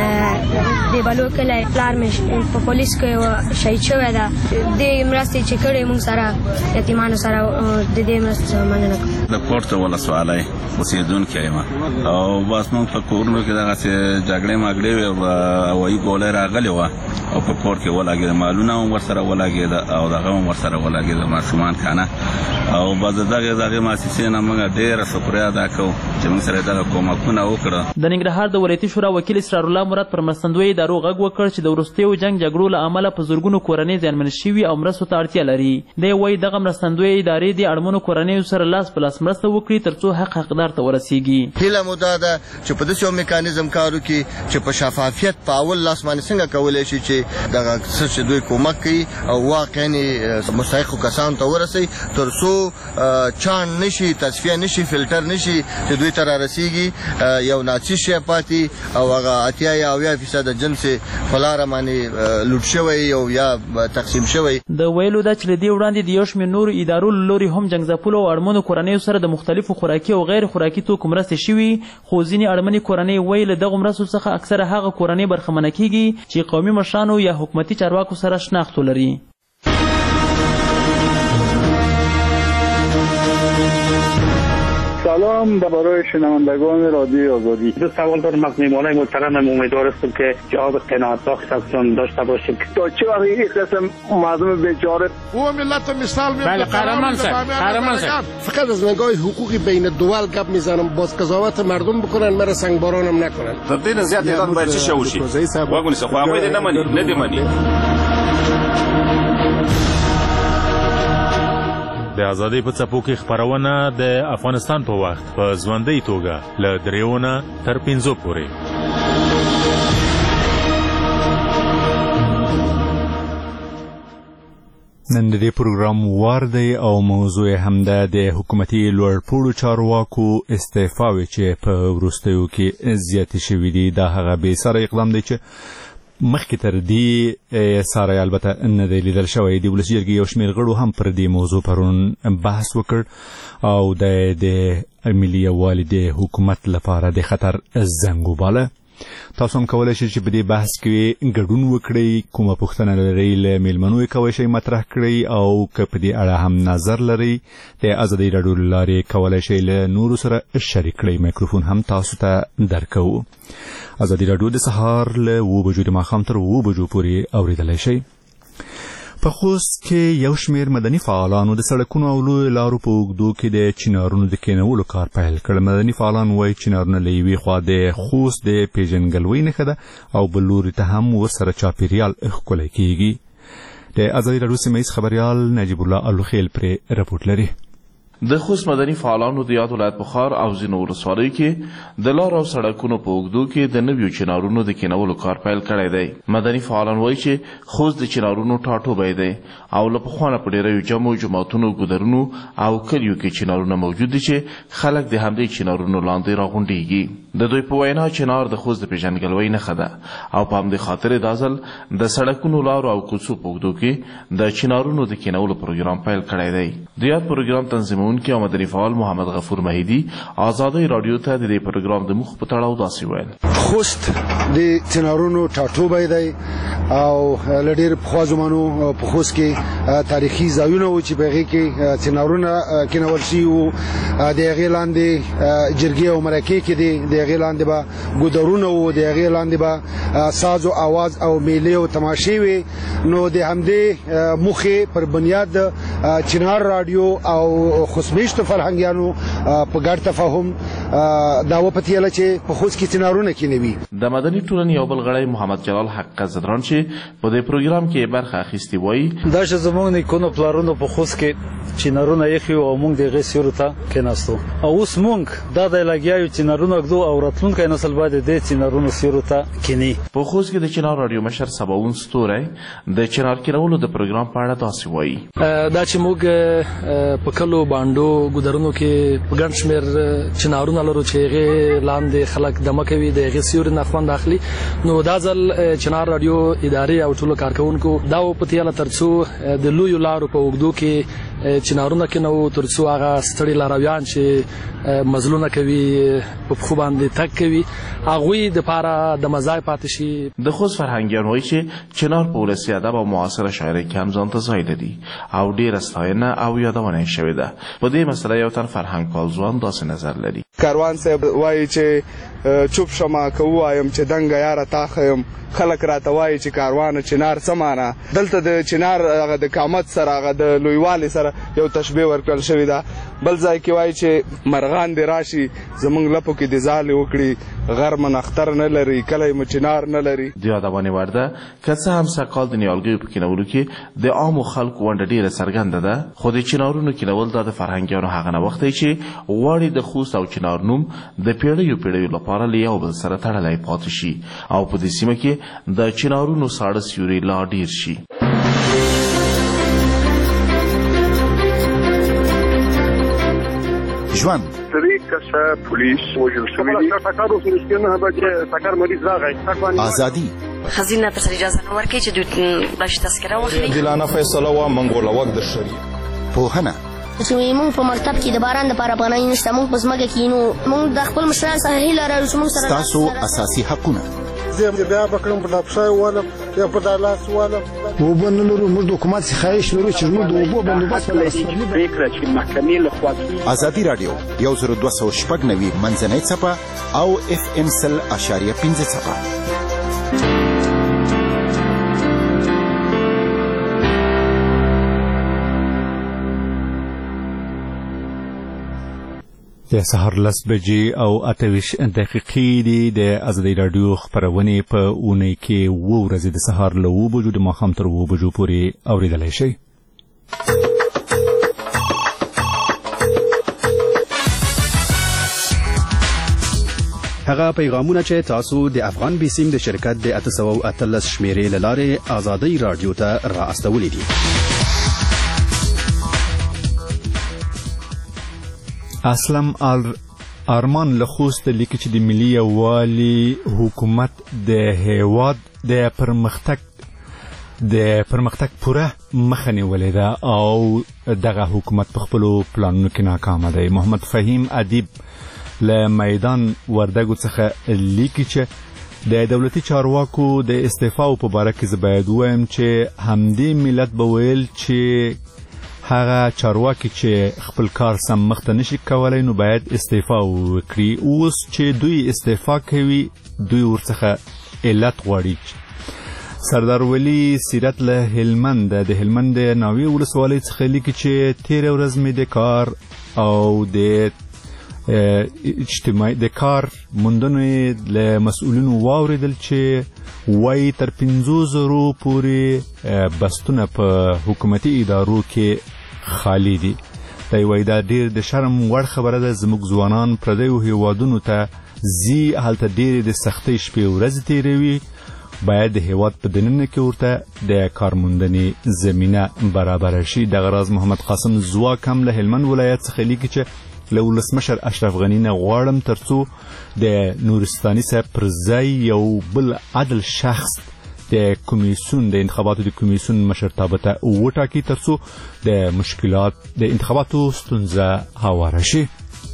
د بلو کلی پلار مې په پولیس کې شهید شوی ده. دې مرستې چې کړې موږ سره یتیمانو سره د دې مرستې سره مننه کوم. د پورته ولسوالۍ اوسېدونکی یم او بس موږ په کورونو کې دغسې جګړې مګړې وې او هوایي ګولۍ راغلې وه او په کور کې ولګېده، مالونه هم ورسره ولګېده او دغه هم ورسره ولګېده ماشومان کنه. او بس د دغې دغې مؤسسې نه موږ ډېره شکریه ادا کوو چې موږ سره دغه کومکونه وکړه. د ننګرهار د ولایتي شورا وکیل اسرار الله مراد پر مرستندویه ادارو غږ وکړ چې د وروستیو جنګ جګړو له امله په زرګونو کورنۍ زیانمنې شوي او مرستو ته اړتیا لري. دی وایي دغه مرستندویه ادارې د اړمنو کورنیو سره لاس په لاس مرسته وکړي تر څو حق حقدار ته ورسیږي. هیله مو دا ده چې په داسې یو میکانیزم کار وکړي چې په شفافیت په اول لاس باندې څنګه کولی شي چې دغه څه چې دوی کومک کوي او واقعا مستحقو کسانو ته ورسوي تر څو چاڼ نشي، تصفیه نشي، فلټر نشي چې دوی ته رارسیږي یو ناچیز شی پاتې او هغه اتیا یا اویا فیصده جنس په لاره باندې لوټ شوی او یا تقسیم شوی. د ویلو دا چې له دې وړاندې د یو شمېر نورو ادارو له لوري هم جنګ ځپلو او اړمنو کورنیو سره د مختلفو خوراکي او غیر خوراکي توکو مرستې شوي، خو ځینې اړمنې کورنۍ وایي له دغو مرستو څخه اکثره هغه کورنۍ برخمنه کیږي چې قومي مشرانو یا حکومتي چارواکو سره شناخت ولري. سلام برای شنوندگان رادیو آزادی. دو سوال دارم از میهمانان محترمم، امیدوار هستم که جواب قناعت بخشتون داشته باشید. تا چه وقت این قسم مردم بیچاره او ملت مثال میاد. بله قهرمان صاحب، قهرمان صاحب. فقط از نگاه حقوقی بین دول گپ میزنم، باز قضاوت مردم بکنن، مرا سنگبارانم نکنن. تر دې نه زیات اعلان باید چی وشي. واګونی څه خو هغه دې نه مني، نه دې مني. د ازادۍ په څپو کې خپرونه د افغانستان په وخت په ژوندۍ توګه له دریو نه تر پنځو پورې. نن د دې پروګرام وار دی او موضوع هم ده د حکومتي لوړپوړو چارواکو استعفاوې چې په وروستیو کې زیاتې شوي دي. دا هغه بې سره اقدام دی چې مخکې تر دې ساره البته نه دی لیدل شوی. د ولسي جرګې یو شمېر غړو هم پر دې موضوع پرون بحث وکړ او د ملي یووالي د حکومت لپاره د خطر زنګ وباله. تاسو هم کولی شئ چې په دې بحث کې ګډون وکړئ. کومه پوښتنه لرئ له میلمنو یې کولی شئ مطرح کړئ او که په دې اړه هم نظر لرئ د ازادۍ راډیو له لارې کولی شئ له نورو سره شریک کړئ. مایکروفون هم تاسو ته درکوو. ازادي راډیو د سهار له اوه بجو د ماښام تر اوه بجو پورې اورېدلی شئ. په خوست کې یو شمېر مدني فعالانو د سړکونو او لویو لارو په اوږدو کې د چنارونو د کینولو کار پیل کړ. مدني فعالان وایي چنارونه له یوې خوا د خوست د پیژنګلوۍ نښه ده او بل لوري ته هم ورسره چاپېریال ښکلی کیږي. د ازادي راډیو سیمه ییز خبریال نجیب الله الوخیل پرې رپورټ لري. د خوست مدني فعالانو د یاد ولایت بخار او ځینو ولسوالیو کې د لارو او سړکونو په اوږدو کې د نویو چنارونو د کینولو کار پیل کړی دی. مدني فعالان وایي چې خوست د چنارونو ټاټوبی دی او له پخوانه په ډېریو جمعو جوماتونو ګودرونو او کلیو کې چنارونه موجود دي چې خلک د همدې چنارونو لاندې راغونډېږي. د دوی په وینا چنار د خوست د پیژندګلوۍ نښه ده او په همدې خاطر دا ځل د سړکونو لارو او کوڅو په اوږدو کې د چنارونو د کینولو پروګرام پیل کړی دی. د یاد پروګرام تنظیمونکي کارکونکي او مدني فعال محمد غفور مهیدي آزادۍ رادیو ته د دې پروګرام د مخ په تړاو داسې ویل. خوست د چنارونو ټاټوبی دی او لډیر پخوا زمانو په خوست کې تاریخي ځایونه و چې په هغې کې چنارونه کینول شوي وو. د هغې لاندې جرګې او مرکې کې دي، د هغې لاندې به ګودرونه وو، د هغې لاندې به ساز او آواز او میلې او تماشې وي. نو د همدې موخې پر بنیاد چنار رادیو او خوستمیشتو فرهنګیانو په ګډ تفاهم دا وپتېله چې په خوست کې چنارونه کینوي. د مدني ټولنې یو بل غړی محمد جلال حق زدران چې په دې پروګرام کې برخه اخیستې وایي دا چې زموږ نیکونو پلارونو په خوست کې چنارونه ایښي او موږ د هغې سیورو ته کېناستو او اوس موږ دا دی لګیا یو چنارونه ږدو او راتلونکی نسل باید د دې چنارونو سیورو ته کیني. په خوست کې د چنار رادیو مشر سباوون ستوری د چنار کینولو د پروګرام په اړه داسې وایي دا چې موږ په کلو بانډو ګودرونو کې په ګڼ شمېر چنارونه لرو چې هغې لاندې خلک دمه کوي، د هغې سیوري نه خوند اخلي. نو دا ځل چنار رادیو ادارې او ټولو کارکوونکو دا وپتېله تر څو د لویو لارو په اوږدو کې چنارونه کینوو تر څو هغه ستړي لارویان چې مزلونه کوي په پښو باندې تګ کوي هغوی دپاره د مزای پاتې شي. د خوست فرهنګیان وایي چې چنار په ولسي ادب او معاصره شاعرۍ کې هم ځان ته ځای لري او ډېره ستاینه او یادونه یې شوې ده. په دې مسله یو تن فرهنګ پال ځوان داسې نظر لري. کاروان صاحب وایي چې چوپ شمه که ووایم چې دنګه یاره تاخه یم، خلک راته وایي چې کاروانه چنار څه معنا. دلته د چنار هغه د قامت سره هغه د لویوالي سره یو تشبیه ورکړل شوې ده. بل ځای کې وایي چې مرغان دې راشي زموږ لپو کې دې ځالې وکړي، غرمن اختر نه لري کلی مو چنار نه لري. د یادونې وړ ده که څه هم سږکال د نیالګیو په کینولو کې د عامو خلکو ونډه ډېره څرګنده ده، خو د چنارونو کینول دا د فرهنګیانو هغه نوښت دی چې غواړي د خوست او چنار نوم د پیړیو پیړیو لپاره له یو بل سره تړلی پاتې شي او په دې سیمه کې د چنارونو ساړه سیوري لا ډېر شي. ژوند درې کسه پولیس وژل شوي دي. ټکر وسو چې نه به چې ټکر مریض راغی. ازادي خزینه تر سره اجازه نه ورکړي چې دوی بلش تذکره واخلي. عادلانه فیصله و منګوله وخت د شری پوهنه چې موږ په مکتب کې د باران لپاره پناه نشته، موږ په ځمکه کې نو موږ د خپل مشران سره هیله لرو چې موږ سره تاسو اساسي حقونه زه بیا بکړم په لپشای والم یا په دالاس والم اوبه نه لرو. موږ د حکومت څخه خواهش لرو چې موږ د اوبو بندوبست ولرو. پرېکړه چې محکمې لخوا کېږي. ازادي رادیو یو زر دوه سوه شپږ نوي منځنۍ څپه او اف ام سل اشاریه پنځه څپه. د سهار لس بجې او اته ویشت دقیقې دي. د ازادۍ راډیو خپرونې په اونۍ کې اوه ورځې د سهار له اوه بجو د ماښام تر اوه بجو پورې اورېدلی شئ. هغه پیغامونه چې تاسو د افغان بیسیم د شرکت د اته سوه اتلس شمیرې له لارې ازادۍ راډیو ته را استولی دي. اسلم ارمان له خوست لیکي چې د ملي یووالي حکومت د هیواد د پرمختګ د پرمختګ پوره مخه نیولې ده او دغه حکومت په خپلو پلانونو کې ناکامه دی. محمد فهیم ادیب له میدان وردګو څخه لیکي چې د دولتي چارواکو د استعفاو په باره کې زه باید ووایم چې همدې ملت به ویل چې هغه چارواکي چې خپل کار سم مخته نشي کولای نو باید استعفا وکړي. اوس چې دوی استعفا کوي دوی ورڅخه علت غواړي. سردار ولی سیرت له هلمند د هلمند ناوی ولسوالۍ څخه لیکي چې تیر ورځ مې د کار او د اجتماعي د کار موندنې له مسؤلینو واوریدل چې وایي تر پنځو زرو پورې بستونه په حکومتي ادارو کې خالی دي. دی وایي دا ډېر د شرم وړ خبره ده. زموږ ځوانان پردیو هیوادونو ته ځي، هلته ډېرې د سختۍ شپې ورځې تېروي. باید د هیواد په دننه کې ورته د کار موندنې زمینه برابره شي. دغه راز محمد قاسم زواک هم له هلمند ولایت څخه لیکي چې له ولسمشر اشرف غني نه غواړم ترڅو د نورستاني صاحب پر ځای یو بل عدل شخص د کمیسیون د انتخاباتو د کمیسیون مشرتابه ته وټاکي ترڅو د مشکلات د انتخاباتو ستونزه هواره شي.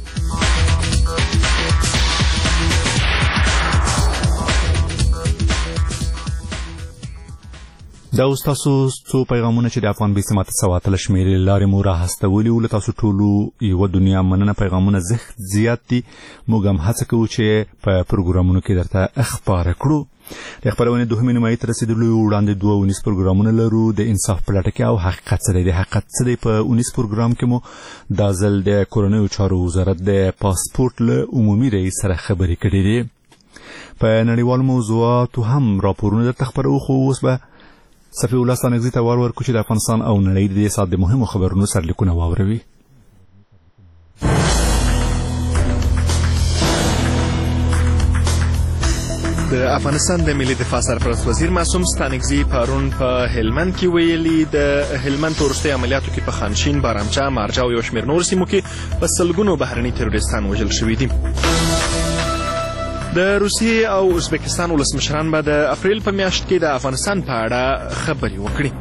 دا اوس تاسو څو پیغامونه چې د افغان بیسیم اته سوه اتلس شمېرې لارې مو راهستولي وو له تاسو ټولو یوه دنیا مننه. پیغامونه زښت زیات دي. موږ هم هڅه کوو چې په پروګرامونو کې درته خپاره کړو. د خپرونې دوهمې نیمایي ته رسېدلو وړاندې دوه اونیز پروګرامونه لرو. د انصاف په لټه کې او حقیقت څه دی. د حقیقت څه دی په اونیز پروګرام کې مو دا ځل د کورنیو چارو وزارت د پاسپورټ له عمومي رئیس سره خبرې کړې دي. په نړیوالو موضوعاتو هم راپورونه درته خپروو، خو اوس به صفي الله ستانکزي ته وار ورکړو چې د افغانستان او نړۍ د دې ساعت د مهمو خبرونو سرلیکونه واوروي. د افغانستان د ملي دفاع سرپرست وزیر معصوم ستانکزي پرون په هلمند کې ویلي د هلمند په وروستیو عملیاتو کې په خانشین، بارامچه، مارجه او یو شمېر نورو سیمو کې په سلګونو بهرني تروریستان وژل شوي دي. د روسیې او ازبکستان ولسمشران به د اپریل په میاشت کې د افغانستان په اړه خبرې وکړي.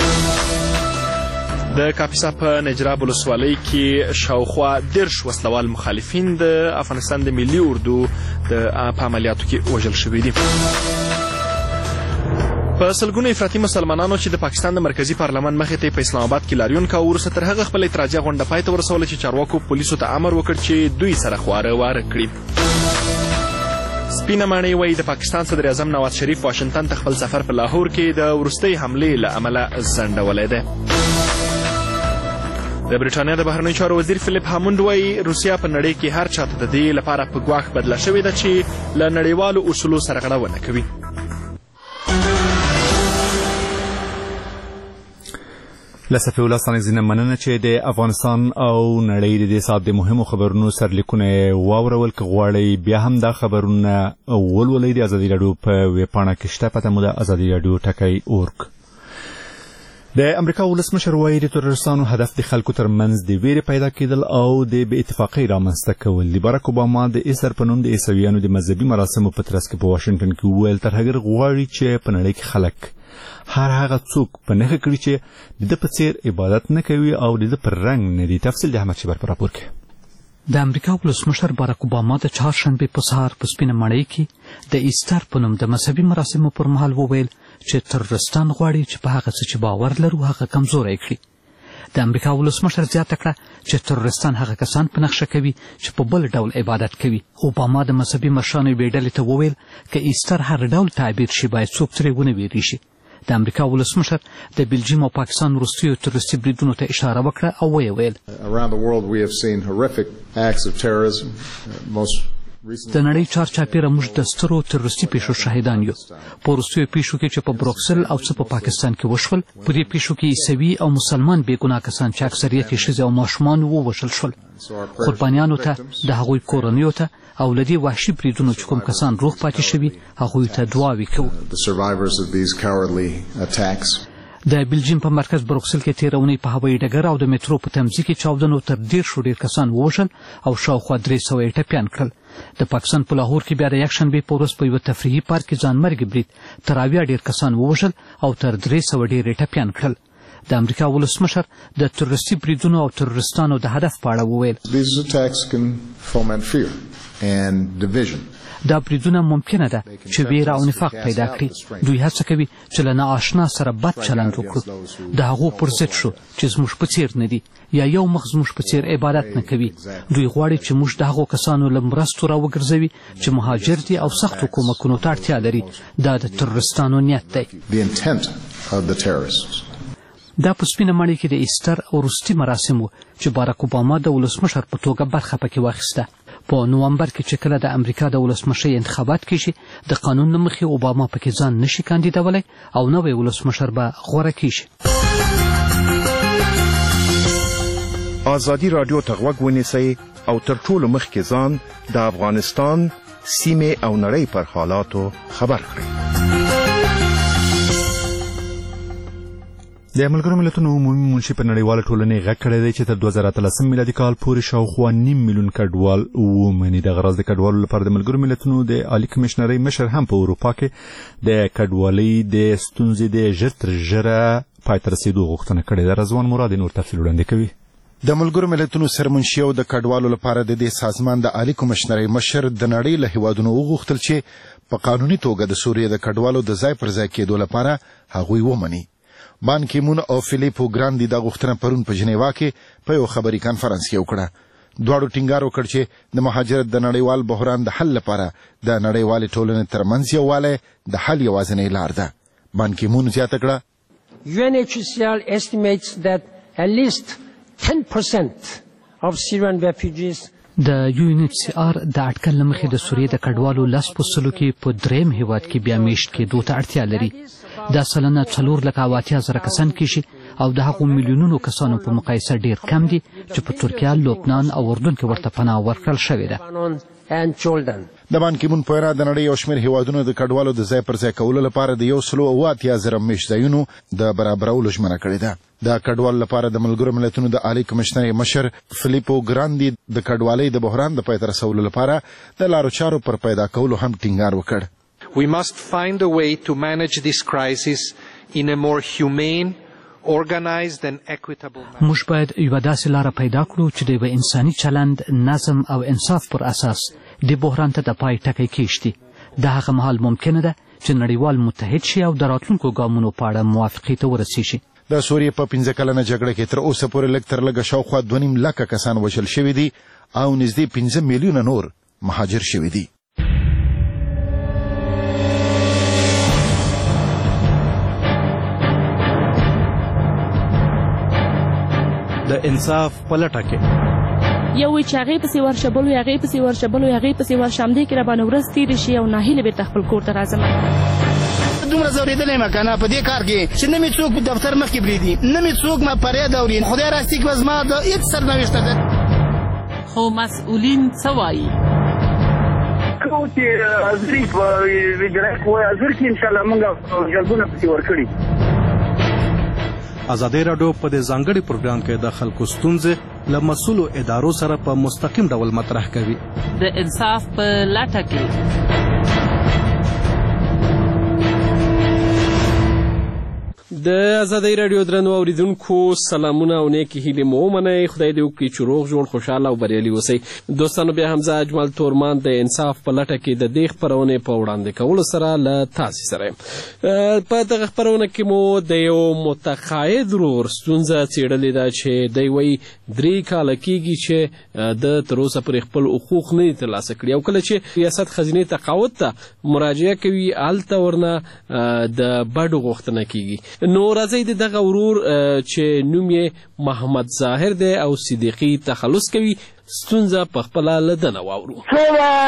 د کاپیسا په نجراب ولسوالۍ کې شاوخوا دېرش وسلوال مخالفین د افغانستان د ملي اردو په عملیاتو کې وژل شوي دي. په سلګونو افراطي مسلمانانو چې د پاکستان د مرکزي پارلمان مخې ته په اسلام آباد کې لاریون کاوه، وروسته تر هغه خپله اعتراضیه غونډه پای ته ورسوله چې چارواکو پولیسو ته امر وکړ چې دوی سره خواره واره کړي. سپینه ماڼۍ وایي د پاکستان صدر اعظم نواز شریف واشنګټن ته خپل سفر په لاهور کې د وروستۍ حملې له امله ځنډولی دی. د برېټانیا د بهرنیو چارو وزیر فلیپ هاموند وایي روسیه په نړۍ کې هر چاته د دې لپاره په ګواښ بدله شوې ده چې له نړیوالو اصولو سره غړونه کوي. له صفي الله ستانکزي نه مننه چې د افغانستان او نړۍ د دې ساعت د مهمو خبرونو سرلیکونه یې واورول. که غواړئ بیا هم دا خبرونه ولولئ، د ازادي راډیو په ویبپاڼه کې شته. پته مو د ازادي راډیو ټکی اورګ. د امریکا ولسمشر وایي د تروریستانو هدف د خلکو ترمنځ د ویرې پیدا کېدل او د بې اتفاقۍ رامنځته کول دي. باراک اوباما د ایسټر په نوم د عیسویانو د مذهبي مراسمو په ترڅ کې په واشنګټن کې وویل ترهګر غواړي چې په نړۍ کې خلک هر هغه څوک په نښه کړي چې د ده په څیر عبادت نه کوي او د ده پر رنګ نه دي. تفصیل د احمد شیبر په راپور کې. د امریکا ولسمشر باراک اوباما د چهارشنبې په سهار په سپینه ماڼۍ کې د ایسټر په نوم د مذهبي مراسمو پر مهال وویل چې تروریستان غواړي چې په هغه څه چې باور لرو هغه کمزوری کړي. د امریکا ولسمشر زیاته کړه چې تروریستان هغه کسان په نښه کوي چې په بل ډول عبادت کوي. اوباما د مذهبي مشرانو یوې ډلې ته وویل که ایسټر هر ډول تعبیر شي باید څوک ترې ونه ویریږي. د امریکا ولسمشر د بلجیم او پاکستان وروستیو تروریستي بریدونو ته اشاره وکړه او ویې ویل د نړۍ چار چاپیره موږ د سترو تروریستي پیښو شاهدان یو. په وروستیو پیښو کې چې په بروکسل او څه په پاکستان کې وشول، په دې پیښو کې عیسوي او مسلمان بېګناه کسان چې اکثریت یې ښځې او ماشومان ووژل شول. قربانیانو ته، د هغوی کورنیو ته او له دې وحشي بریدونو چې کوم کسان روغ پاتې شوي هغوی ته دعاوې کوو. د بلجیم په مرکز بروکسل کې تېره اونۍ په هوایي ډګر او د میټرو په تمځي کې چاودنو تر دېرشو ډېر کسان ووژل او شاوخوا درې سوه یې ټپیان کړل. د پاکستان په لاهور کې بیا د یکشنبې په ورځ په یوه تفریحي پارک کې ځانمرګي برید تر اویا ډېر کسان ووژل او تر درې سوه ډېر یې ټپیان کړل. د امریکا ولسمشر د تروریستي بریدونو او تروریستانو د هدف په اړه وویل دا بریدونه ممکنه ده چې ویره او نفاق پیدا کړي. دوی هڅه کوي چې له ناآشنا سره بد چلند وکړو، د هغو پر ضد شو چې زموږ په څیر نه دي یا یو مخ زموږ په څیر عبادت نه کوي. دوی غواړي چې موږ د هغو کسانو له مرستو راوګرځوي چې مهاجر دي او سختو کومکونو ته اړتیا لري. دا د تروریستانو نیت دی. دا په سپینه ماڼۍ کې د ایسټر وروستي مراسم وو چې باراک اوباما د ولسمشر په توګه برخه پکې واخیسته. په نومبر کې چې کله د امریکا د ولسمشۍ انتخابات کېږي، د قانون له مخې اوباما پکې ځان نشي کاندیدولی او نوی ولسمشر به غوره کېږي. ازادي راډیو ته غوږ ونیسئ او تر ټولو مخکې ځان د افغانستان، سیمې او نړۍ پر حالاتو خبر کړئ. د ملګرو ملتونو عمومي منشي په نړیواله ټولنې غږ کړی دی چې تر دوه زره اتلسم میلادي کال پورې شاوخوا نیم میلیون کډوال ومني. دغه راز د کډوالو لپاره د ملګرو ملتونو د عالي کمشنرۍ مشر هم په اروپا کې د کډوالۍ د ستونزې د ژر تر ژره پای ته رسېدو غوښتنه کړې ده. رضوان مراد نور تفصیل وړاندې کوي. د ملګرو ملتونو سرمنشي او د کډوالو لپاره د دې سازمان د عالي کمشنرۍ مشر د نړۍ له هیوادونو وغوښتل چې په قانوني توګه د سوریې د کډوالو د ځای پر ځای کېدو لپاره هغوی ومني. بان کیمون او فیلیپو ګراندي دا غوښتنه پرون په جنیوا کې په یو خبري کانفرنس کې وکړه. دواړو ټینګار وکړ چې د مهاجرت د نړیوال بحران د حل لپاره د نړیوالې ټولنې ترمنځ یووالی د حل یوازینۍ لار ده. بان کیمون زیاته کړه U N H C R estimates that at least ten percent of Syrian refugees د یو ان ایچ سی آر د اټکل لمخې د سوریې د کډوالو لس په سلو کې په دریم هیواد کې بیا میشت کېدو ته اړتیا لري. دا سلنه څلور لکه او اتیا زره کسان کېږي او د هغو میلیونونو کسانو په مقایسه ډیر کم دي چې په ترکیه، لبنان او اردن کې ورته پناه ورکړل شوې ده. د بان کیمون په اړه د نړۍ یو شمېر هیوادونو د کډوالو د ځای پر ځای کولو لپاره د یو سلو اوه اتیا زره میشت ځایونو د برابرولو ژمنه کړې ده. د کډوالو لپاره د ملګرو ملتونو د عالي کمشنرۍ مشر فیلیپو ګراندي د کډوالۍ د بحران د پای ته رسولو لپاره د لارو چارو پر پیدا کولو هم ټینګار وکړ. We must find a way to manage this crisis in a more humane, organized and equitable manner. موږ باید یوه داسې لاره پیدا کړو چې د یوه انساني چلند، نظم او انصاف پر اساس د بحران ته د پای ټکی کېږدي. د هغه مهال ممکنه ده چې نړیوال متحد شي او د راتلونکو ګامونو په اړه موافقې ته ورسیږي. د سوریې په پنځه کلنه جګړه کې تر اوسه پورې لږ تر لږه شاوخوا دوه نیم لکه کسان وژل شوي دي او نږدې پنځه میلیونه نور مهاجر شوي دي. د انصاف په لټه کې یو وی چې هغې پسې ورشه بل وی هغې پسې ورشه بل وی هغې پسې ورشه همدې کې راباندې ورځ تېرې شي او ناهیله بېرته خپل کور ته راځم. دومره ځورېدلی یم که نه په دې کار کې چې نه مې څوک په دفتر مخکې پرېږدي، نه مې څوک ما فریاد اوري. خدای راستي کې به زما د هېڅ سرنوشته ده. خو مسؤلین څه وایي؟ کوم چې حاضري په اجرایه قوه حاضر کړي انشاءالله موږ جلبونه پسې ورکړي. ازادي راډیو په دې ځانګړي پروګرام کې د خلکو ستونزې له مسؤلو ادارو سره په مستقیم ډول مطرح کوي. د انصاف په لټه کې د ازادۍ راډیو درنو اوریدونکو سلامونه او نیکې هیلې مو ومنئ. خدای دې وکړي چې روغ جوړ خوشحاله او بریالي اوسئ. دوستانو بیا هم زه اجمل تورمان د انصاف په لټه کې د دې خپرونې په وړاندې کولو سره له تاسې سره یم. په دغه خپرونه کې مو د یو متقاعد ورور ستونزه څېړلې ده چې دی وایي درې کاله کېږي چې د تر اوسه پورې خپل حقوق نه دي ترلاسه کړي او کله چې ریاست خزینې تقاعد ته مراجعه کوي هلته ورنه د بډو غوښتنه کېږي. نو راځئ د دغه ورور چې نوم یې محمد ظاهر دی او صدیقي تخلص کوي ستونزه په خپله له ده نه واورو. څو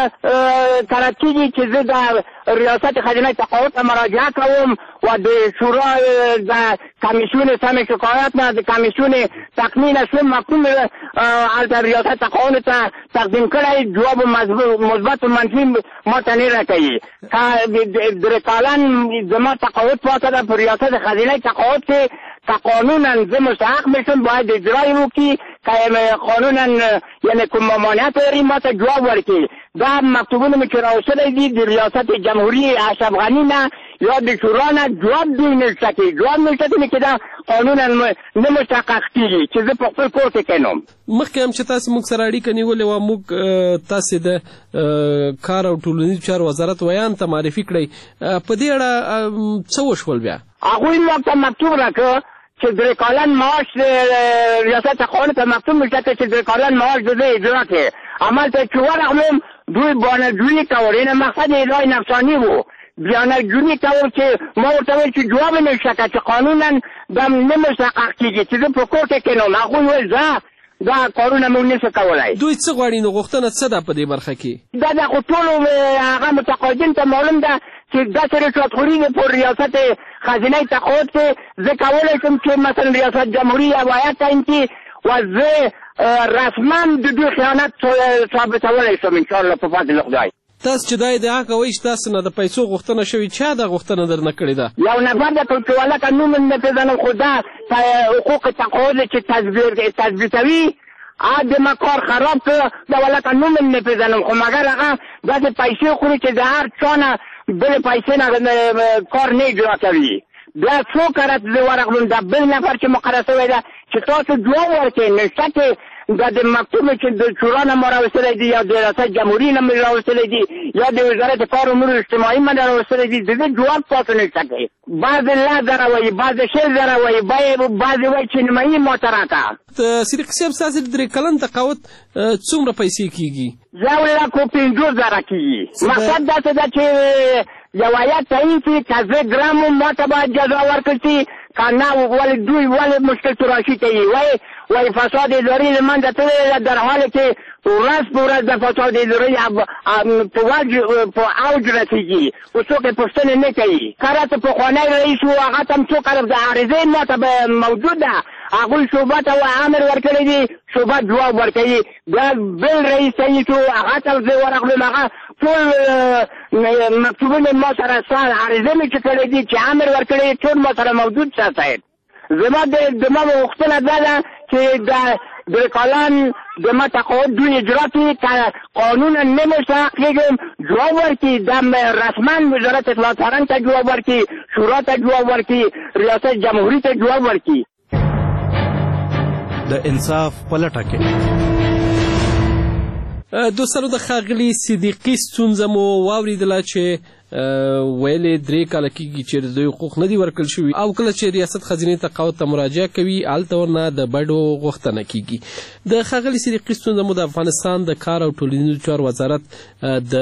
کله کېږي چې زه د ریاست خزینه تقاعد ته مراجعه کوم و د شورا د کمیسیون سم شکایت نه د کمیسیون تکمیل شوم مکتوب هلته ریاست تقاعد ته تقدیم کړی جواب مثبت و منفي ما ته نه راکوي. درې کالن زما تقاعد پاته ده په ریاست خزینه تقاعد کې که قانونا زه مستحق میشم باید اجرا یې وکړي، که قانونا یعنې کوم ممانعت لري ما ته جواب ورکړي. دا مکتوبونه مې چې راوستلی دي د ریاست جمهوری اشرف غني نه یا د شورا نه جواب دوی نشته کوي. جواب نشته کوي چې دا قانونا نه مستحقق کېږي چې زه په خپل کور کې کینم. مخکې هم چې تاسې موږ سره اړیکه نیولې وه موږ تاسې د کار او ټولنیزو چارو وزارت ویان ته معرفي کړئ. په دې اړه څه وشول بیا؟ هغوی موږ ته مکتوب راکړه چې درې کالن معاش ریاست تقاعد ته مکتوب میشه چې درې کالن معاش د ده اجرا کړي. همالته چې ورغلم دوی بانه‌جویي کول، یعنې مقصد یې رای نفساني و. بانه‌جویي کول چې ما ورته ویل چې جواب یې نشته که چې قانونا دا نه مستحقق کېږي چې زه په کور کې کینم. هغوی ویل زه دا کارونه موږ نشو کولی. دوی څه غواړي نو غوښتنه څه ده په دې برخه کې؟ دا د خو ټولو هغه متقاعدین ته معلوم ده چې داسې رشوتخوري ده په ریاست خزینه تقاعد کې. زه کولی شم چې مثلا ریاست جمهوری هوایت تعیین کړي و زه رسما د دوی خیانت ثابتولی شم انشاءالله په فضل خدای. تاسو چې دا ادعا کوئ چې تاسو نه د پیسو غوښتنه شوې، چا دا غوښتنه درنه کړې ده؟ یو نفر درته چې ولکه نوم مې نه پېژنم، خو دا حقوق تقاعد چې تثبیتوي د ما کار خراب کړ، دا ولکه نوم مې نه پېژنم، خو مګر هغه داسې پیسې خوري چې د هر چا نه بلې پیسې نه کار نه اجرا کوي. بیا څو کارت زه ورغلم، دا بل نفر چې مقرر شوی ده چې تاسو دوه ورکړئ، نشته چې دا د مکتوب چې د شورا نه ما راوستلی دي یا د ریاست جمهوري نه مې راوستلی دي یا د وزارت کار امور اجتماعي نه راوستلی دي، د دې جواب تاسو نشته کوي. بعض لا زره وایي، بعض شل زره وایي، بعض وایي چې نیمایي ما ته راکړه. صدیق صاحب ستاسې د درې کلن تقاعد څومره پیسې کېږي؟ یو لک و پنځوس زره کېږي. مقصد داسې ده چې یو آیت تعیین کړي که زه ګرام وم ما ته باید جزا ورکړل شي، که نه ولې دوی ولې مشکل تراشي کوي. وایي وایي فساد اداري له منځه تللی ده، در حاله چې ورځ په ورځ د فساد اداري په اوج رسېږي، خو څوک یې پوښتنې نه کوي. که راته پخوانی رئیس و هغه ته هم څو کاله د عارضې ما ته موجود ده، هغوی شعبه ته امر ورکړی دي، شعبه جواب ورکوي. بیا بل رئیس تعیین شو، هغه ته زه ورغلم، هغه ټول مکتوبونه ما سره عارضې مې چې کړی دي چې امر ورکړی ټول ما سره موجود شه صاحب. زما د ما غوښتنه دا ده چې د درې کلن د ما تقاعد دوی اجرا کړي، که قانونا نه مستحق کېږم جواب ورکړي، دا رسما وزارت اطلاعات فرهنګ ته جواب ورکړي، شورا ته جواب ورکړي، ریاست جمهوري ته جواب ورکړي. د انصاف په لټه کې دوستانو د ښاغلي صدیقي ستونزه مو واورېدله چې ویلې درې کاله کېږي چې د دوی حقوق نه دي ورکړل شوي، او کله چې ریاست خزینې تقاعد ته مراجعه کوي هلته ورنه د بډو غوښتنه کېږي. د ښاغلي صدیقي ستونزه مو د افغانستان د کار او ټولنیزو چارو وزارت د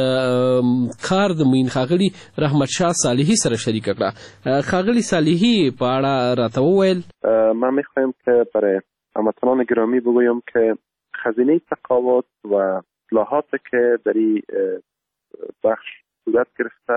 کار د معین ښاغلي رحمت شاه صالحي سره شریکه کړه. ښاغلي صالحي په اړه راته وویل: من میخوایم که برای هموطنان گرامی بگویم که خزینه تقاعد و اصلاحاتی که در این بخش صورت گرفته،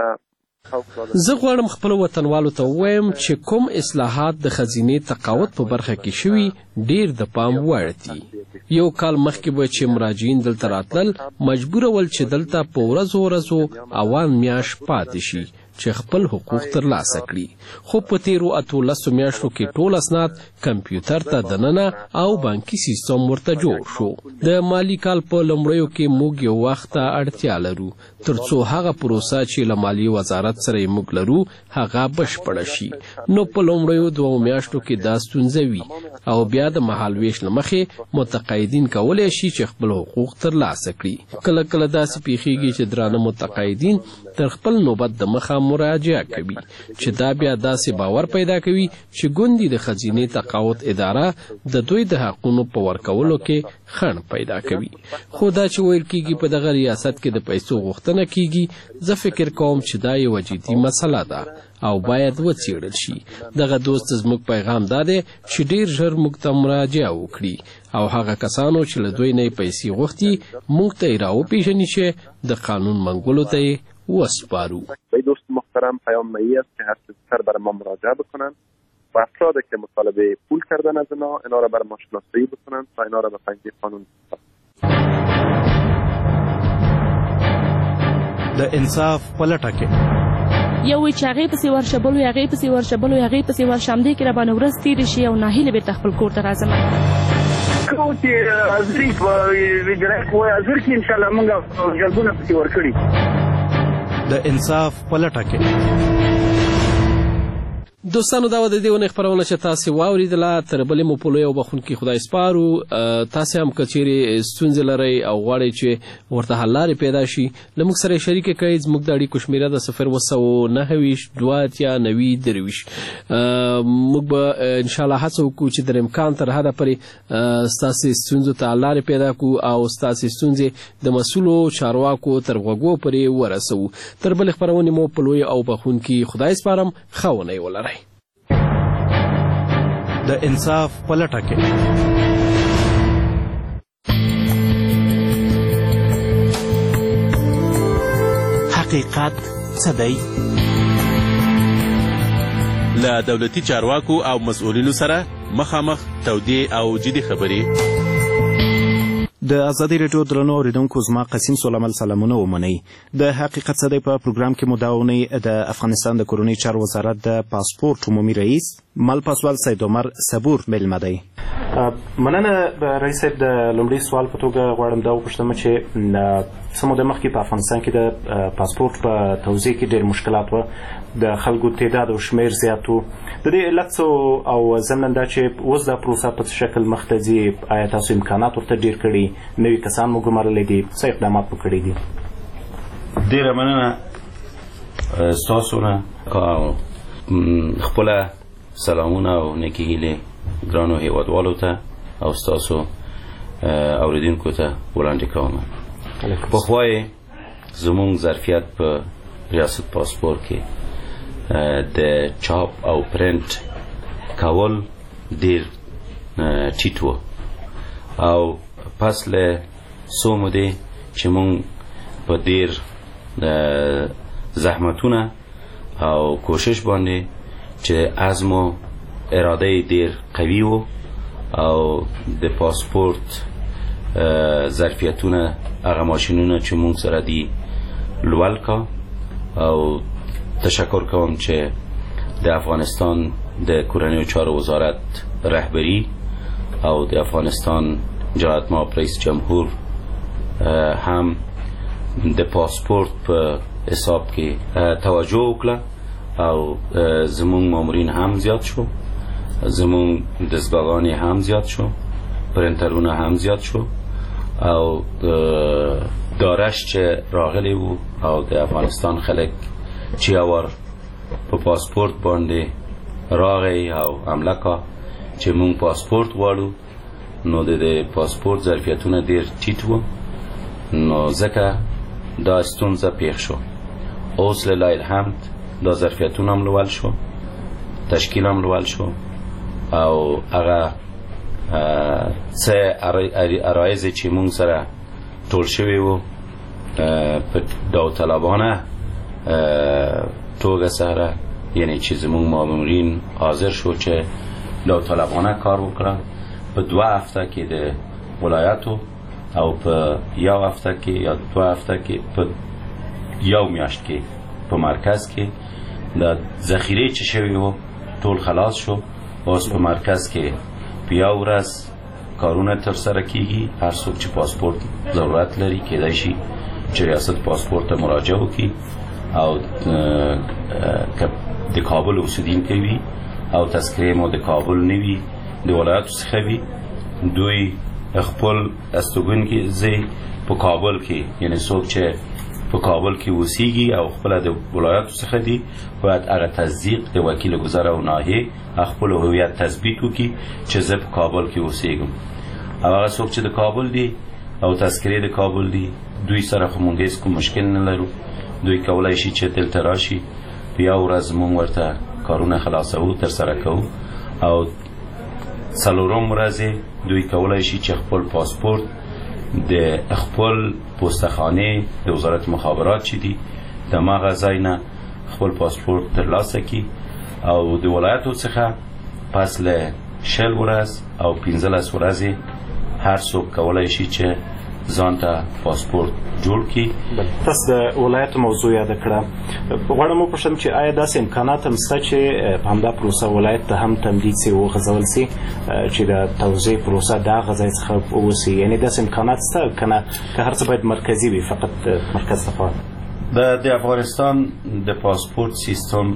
زه غواړم خپل وطنوالو ته ووایم چې کوم اصلاحات د خزینې تقاعد په برخه کې شوي ډیر د پام وړ دي. یو کال مخکې به چې مراجعین دلته راتلل مجبور ول چې دلته په ورځو ورځو اوان میاشت پاتې شي چې خپل حقوق ترلاسه کړي، خو په تیرو اتولسو میاشتو کې ټول اسناد کمپیوټر ته دننه او بانکي سیستم ورته جوړ شو. د مالی کال په لومړیو کې موږ یو وخت ته اړتیا لرو ترڅو هغه پروسه چې له مالیې وزارت سره یې موږ لرو هغه بشپړه شي. نو په لومړیو دوو میاشتو کې دا ستونزه وي، او بیا د مهالویش له مخې متقاعدین کولی شي چې خپل حقوق ترلاسه کړي. کله کله داسې پیښیږي چې درانه متقاعدین تر خپل نوبت د مخه مراجعه کوي، چې دا بیا داسې باور پیدا کوي چې ګوندې د خزینې تقاعد اداره د دوی د حقونو په ورکولو کې خنډ پیدا کوي. خو دا چې ویل کېږي په دغه ریاست کې د پیسو غوښتنه کېږي، زه فکر کوم چې دا یوه جدي مسله ده او باید وڅېړل شي. دغه دوست زموږ پیغام دا دی چې ډیر ژر موږ ته مراجعه وکړي، او هغه کسانو چې له دوی نه پیسې غوښتي موږ ته یې راوپېژني چې د قانون منګولو ته یې وسپارو. دوست محترم پیام مایی است که هر زودتر برای ما مراجعه بکنند و افرادی که مطالبه پول کردن از اینا اینا را برای ما شناسایی بکنند تا اینا را به پنجه قانون بسپارند. د انصاف په لټه کې یو وی چې هغې پسې ورشه بل وی هغې پسې ورشه بل وی هغې پسې ورشه همدې کې راباندې ورځ تېرې شي او ناهیلې بېرته خپل کور ته راځم. کوم چې حاضري په اجرایه کوی حاضر کړي انشاءالله موږ جلبونه پسې ورکړي. د انصاف په لټه کې دوستانو دا و د دې ونې خپرونه چې تاسې واورېدله، تر بلې مو په لوی او بخښونکي خدای سپارو. تاسې هم که چیرې ستونزې لرئ او غواړئ چې ورته حل لارې پیدا شي له موږ سره یې شریکه کړئ. زموږ د اړیکو شمېره ده صفر اووه سوه نهه ویشت دوه اتیا نوي درویشت. موږ به انشاءالله هڅه وکړو چې در امکان تر حده پورې ستاسې ستونزو ته حل لارې پیدا کړو او ستاسې ستونزې د مسؤلو چارواکو تر غوږو پورې ورسوو. تر بلې خپرونې مو په لوی او بخښونکي خدای سپارم. ښه اونۍ ولرئ. د انصاف په لټه کې حقیقت څه دی؟ له دولتي چارواکو او مسؤلینو سره مخامخ تودې او جدي خبرې. د ازادي رادیو درنو اوریدونکو زما قسیم سولمل سلامونه ومنئ. د حقیقت څه دی په پروګرام کې مو دا اونۍ د افغانستان د کورنۍ چارو وزارت د پاسپورت عمومي رئیس مل پاسوال سید عمر صبور میلمه دی. مننه رئیس صاحب. د لومړي سوال په توګه غواړم دا وپوښتم چې څه موده مخکې په افغانستان کې د پاسپورت په توزیع کې ډېر مشکلات وه، د خلکو تعداد او شمېر زیات و. د دې علت څه او ضمناً دا چې اوس دا پروسه په شکل مخ ته ځي، آیا تاسو امکانات ورته ډېر کړي، نوي کسان مو ګمارلی دي، څه اقدامات مو کړي دي؟ ډېره مننه ستاسو نه. خپله سلامونه او نیکې هیلې ګرانو هیوادوالو ته او ستاسو اوریدونکو ته وړاندې کوم. پخوا یې زموږ ظرفیت په ریاست پاسپورت کې د چاپ او پرنټ کول ډېر ټیټ و او پس له څو مودې چې موږ په ډېر زحمتونه او کوشش باندې چې عزم و اراده ډېر قوي و او د پاسپورت ظرفیتونه هغه ماشینونه چې موږ سره دي لوړ کا او تشکر کوم چې د افغانستان د کورنیو چارو وزارت رهبری او د افغانستان جناب ما رئیس جمهور هم د پاسپورت په حساب کې توجه وکړه او زموږ مامورین هم زیات شو، زموږ دستگاهان هم زیات شو، پرنټرونه هم زیات شو او دارش چې راغلی و او د افغانستان خلک چې اور په پاسپورت باندې راغی او عمله کا چې مونږ پاسپورت غواړو، نو د پاسپورت ظرفیتونه ډېر ټیټ و، نو ځکه دا ستونزه پیښ شو. اوس لله الحمد دا ظرفیتونه هم لوړ شو، تشکیل هم لوړ شو او هغه څه عرایض چې مونږ سره ټول شوي وو په داوطلبانه توګه سره، یعنی چې زموږ مامورین حاضر شو چې داوطلبانه کار وکړه په دوه هفته کې د ولایتو او په یو هفته کې یا دوه هفته کې په یو میاشت کې په مرکز کې د ذخیره چې شوي وو ټول خلاص شو. اوس په مرکز کې په یو ورځ کارونه ترسره کیږي. هر څوک چې پاسپورت ضرورت لري کېدای شي چې ریاست پاسپورت ته مراجعه وکړي او د کابل اوسیدونکی وي او تذکره مو د کابل نه وي، د ولایتو څخه وي، دوی خپل استوګونکي ځای په کابل کې، یعنی څوک چې په کابل کې اوسیږي او خپل د ولایتو څخه دي باید هغه تصدیق د وکیل ګذر او ناحیه خپل هویت تثبیت وکړي چې زه په کابل کې اوسېږم. او هغه څوک چې د کابل دي او تذکره د کابل دي دوی سره خو مونږ هیڅ کوم مشکل نه لرو، دوی کولای شي چې دلته راشي، په یو ورځ مونږ ورته کارونه خلاصوو ترسره کوو او څلورم ورځ دوی کولای شي چې خپل پاسپورت د خپل پوستخانه د وزارت مخابرات چې دي د ماغه ځای نه خپل پاسپورت ترلاسه کړي او د ولایتو څخه پس له شل ورځ او پنځلس ورځې هر څوک کولای شي چې ځان ته پاسپورت جوړ کړي. تاسو د ولایتو موضوع یاد کړه، غواړم وپوښتم چې آیا داسې امکانات هم شته چې په همدا پروسه ولایت ته هم تمدید سي وغځول سي چې د توزیع پروسه د هغه ځای څخه ووسي؟ یعنی داسې امکانات شته که نه که هر څه باید مرکزي وي، فقط مرکز لخوا؟ د افغانستان د پاسپورت سیستم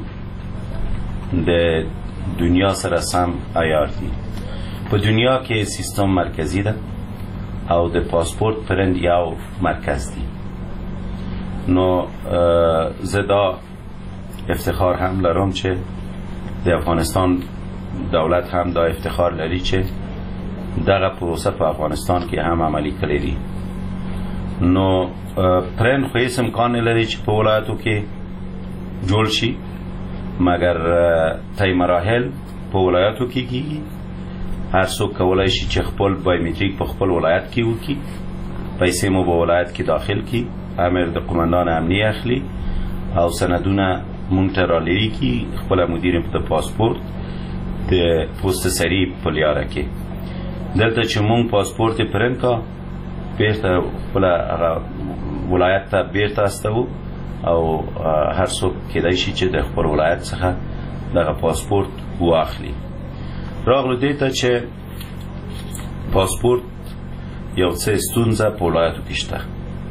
د دنیا سره سم عیار دي. په دنیا کې سیستم مرکزی ده او د پاسپورت پرند یو مرکز دی. نو زه دا افتخار هم لرم چې د افغانستان دولت هم دا افتخار لري چې دغه پروسه په افغانستان کې هم عملی کړی دی. نو پرند خو هیڅ امکان نه لري چې په ولایتو کې جوړ شي، مگر طی مراحل په ولایتو کې کیږي. هر څوک کولای شي چې خپل بایومتریک په خپل ولایت کې وکړي، پیسې مو په ولایت کې داخل کړي، امر د قومندان امنیه اخلي او سندونه مونږ ته رالیږي کی خپل مدیر په پاسپورت د پوسټ سری په لیاره کې. دلته چې مونږ پاسپورت پرنټ کا بیرته خپل ولایت ته بیرته استوو او هر څوک کېدای شي چې د خپل ولایت څخه دغه پاسپورت واخلي. راغلو دې ته چې پاسپورت یو څه ستونزه په ولایتو کې شته،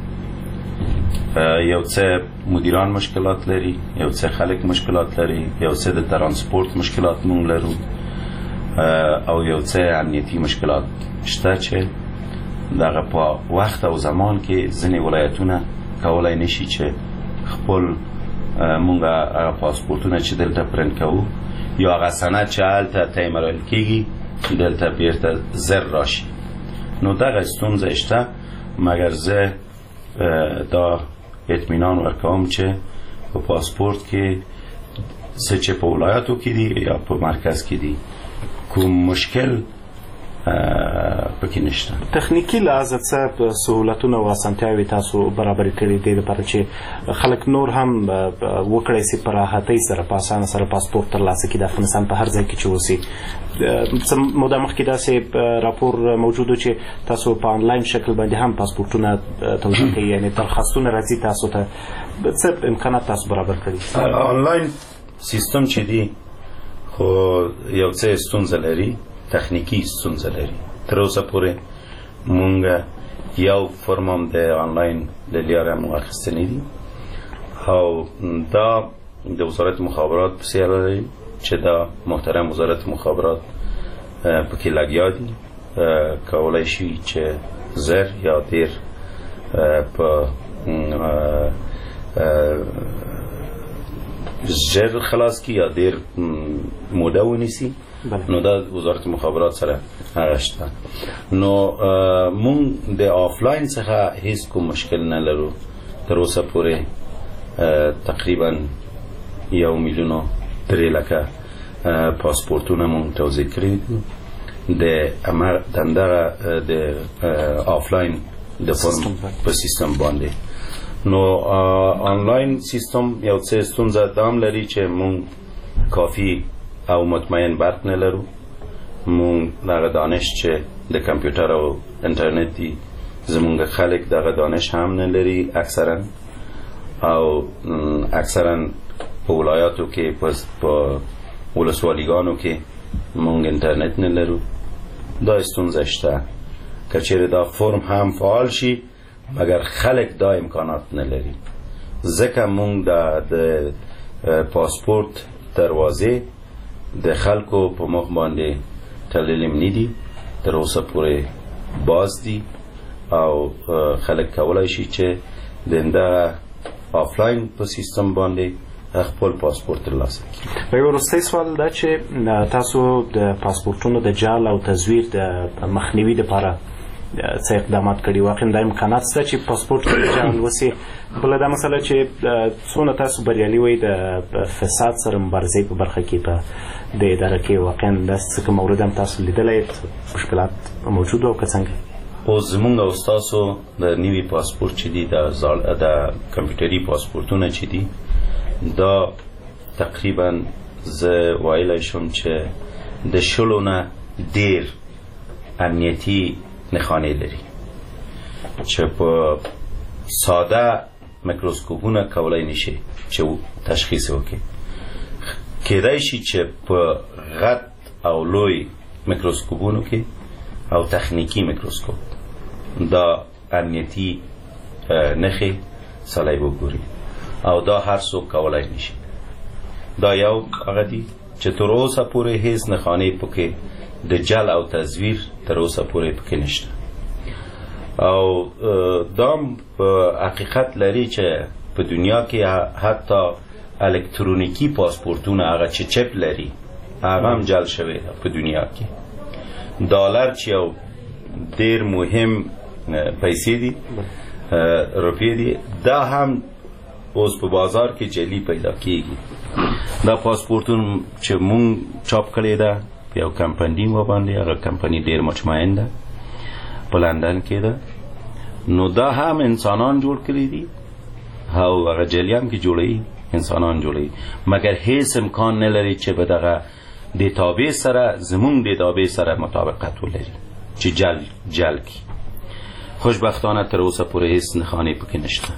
یو څه مدیران مشکلات لري، یو څه خلک مشکلات لري، یو څه د ترانسپورت مشکلات مونږ لرو او یو څه امنیتي مشکلات شته چې دغه په وخت او زمان کې ځینې ولایتونه کولای نشي چې خپل مونږ هغه پاسپورتونه چې دلته پرنټ کوو یا هغه سند چې هلته تعمیرول کېږي دلته بیرته زر راشي. نو دغه ستونزه شته، مګر زه دا اطمینان ورکوم چې په پاسپورت کې څه چې په ولایاتو کې دي یا په مرکز کې دي کوم مشکل پکې نشته. تخنیکی لحاظه څه سهولتونه او اسانتیاوې تاسو برابرې کړې دي لپاره چې خلک نور هم وکړی سي په راحتۍ سره په اسانه سره پاسپورت ترلاسه کړي د افغانستان په هر ځای کې چې اوسي؟ څه موده مخکې داسې راپور موجود و چې تاسو په آنلاین شکل باندې هم پاسپورتونه توزیع کوي، یعنې درخواستونه راځي تاسو ته، څه امکانات تاسو برابر کړي؟ آنلاین سیستم چې دی خو یو څه ستونزه لري، تخنیکی ستونزه لري. تر اوسه پورې مونږ یو فرم هم د آنلاین له لارې مو اخیستنې دي او دا د وزارت مخابرات په سیاره دی چې دا محترم وزارت مخابرات پکې لګیا دي، کولای شي چې زر یا دیر په زر خلاص کی یا دیر موده ونیسي. نو دا وزارت مخابرات سره هغه شته. نو مونږ د آفلاین څخه هیڅ کوم مشکل نه لرو. تر اوسه پورې تقریبا یو میلیون او درې لکه پاسپورتونه مونږ توزیع کړي د امر دندغه د آفلاین د فرم په سیستم باندې. نو آنلاین سیستم یو څه ستونزه دام لري چې مونږ کافی او مطمئن برق نه لرو. مونږ دغه دانش چې د کمپیوټر او انټرنیټ دي زمونږ خلک دغه دانش هم نه لري اکثرا، او اکثرا په ولایاتو کې په ولسوالیګانو کې مونږ انټرنیټ نه لرو. دا ستونزه شته. که چیرې دا فرم هم فعال شي مګر خلک دا امکانات نه لري، ځکه مونږ د پاسپورت دروازې د خلکو په مخ باندې تړلې نه دي، تر اوسه پورې باز دي او خلک کولای شي چې دنده آفلاین په سیستم باندې خپل پاسپورت ترلاسه کړي. یو وروستی سوال دا چې تاسو د پاسپورتونو د جعل او تزویر د مخنیوي لپاره څه اقدامات کړي؟ واقعا دا امکانات شته چې پاسپورت جعل وسي؟ بله دا مسله چې څونه تاسو بریالي وئ د فساد سره مبارزې په برخه کې په د اداره کې، واقعا داسې څه کوم مورد هم تاسو لیدلی مشکلات موجود او که څنګه؟ اوس زمونږ او ستاسو د نوي پاسپورت چې دي د کمپیوټري پاسپورتونه چې دي دا تقریبا زه ویلی شم چې د شلو نه ډېر امنیتي نښانې لري چې په ساده میکروسکوپونه کولای نشي چې تشخیص وکړي. کېدای شي چې په غټ او لوی میکروسکوپونو کې او تخنیکی میکروسکوپ دا امنیتي نښې سړی وګوري او دا هر څوک کولای نشي. دا یو هغه دي چې تر اوسه پورې هیڅ نښانې پکې د جعل او تزویر تر اوسه پورې پکې نشته. او دا حقیقت لري چې په دنیا کې حتی الکترونیکی پاسپورتونه هغه چې چپ لري هغه هم جعل شوی په دنیا کې. ډالر چې یو ډېر مهم پیسې دي، روپیې دي، دا هم اوس په بازار کې جعلي پیدا کېږي. دا پاسپورتون چې مونږ چاپ کړی ده یو کمپنی و باندې، هغه کمپنی ډېر مطمئن ده په لندن کې ده. نو دا هم انسانان جوړ کړي دي او هغه جعلي هم کې جوړوي، انسانان جوړوي، مګر هیڅ امکان نه لري چې به دغه ډیټابیس سره زمونږ ډیټابیس سره مطابقت ولري چې جعل جعل کی. خوشبختانه تر اوسه پورې هیڅ نښانې پکې نشته.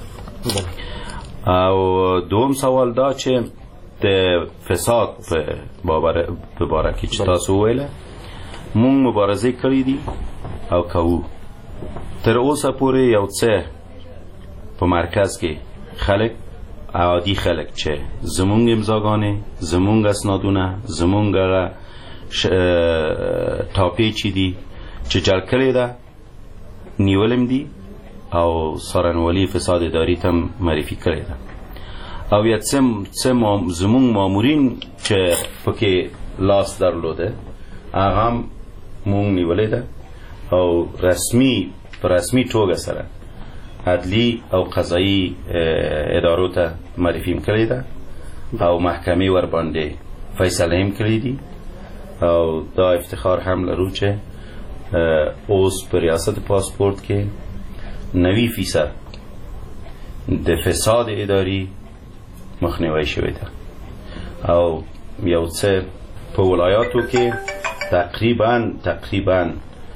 او دوم سوال دا چې د فساد په باره کې چې تاسو وویله مونږ مبارزې کړې دي او کوو. تر اوسه پورې یو څه په مرکز کې خلک عادي خلک چې زمونږ امضاګانې زمونږ اسنادونه زمونږ ټاپې چې دي چې جل کړې ده نیولم دي او څارنوالي فساد اداري ته معرفي کړې ده او یا څه زمونږ مامورین چې پکې لاس درلوده هغه هم مونږ نیولې ده او رسمي په رسمي توګه سره عدلی او قضایی ادارو ته معرفي کړې ده او محکمې ور باندې فیصله هم کړې دي او دا افتخار هم لرو چې اوس په ریاست پاسپورت کې نوي فیصد د فساد اداري مخنیوی شوی ده او یو څه په ولایاتو کې تقریبا تقریبا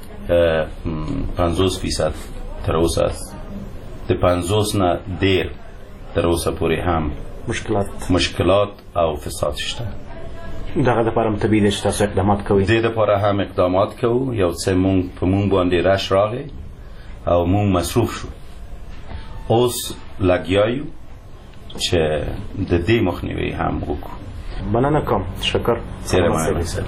پنځوس فیصد تر اوسه است د پنځوس نه ډېر تر اوسه پورې هم مشکلات مشکلات او فساد شته. دغه دپاره هم طبیعي ده چې تاسو اقدامات کوئ. دې دپاره هم اقدامات کوو. یو څه مونږ په مونږ باندې رش راغی او مونږ مصروف شو. اوس لګیا یو چې د دې مخنیوی هم وکړو. مننه کوم. تشکر. زیره مننه صاحب.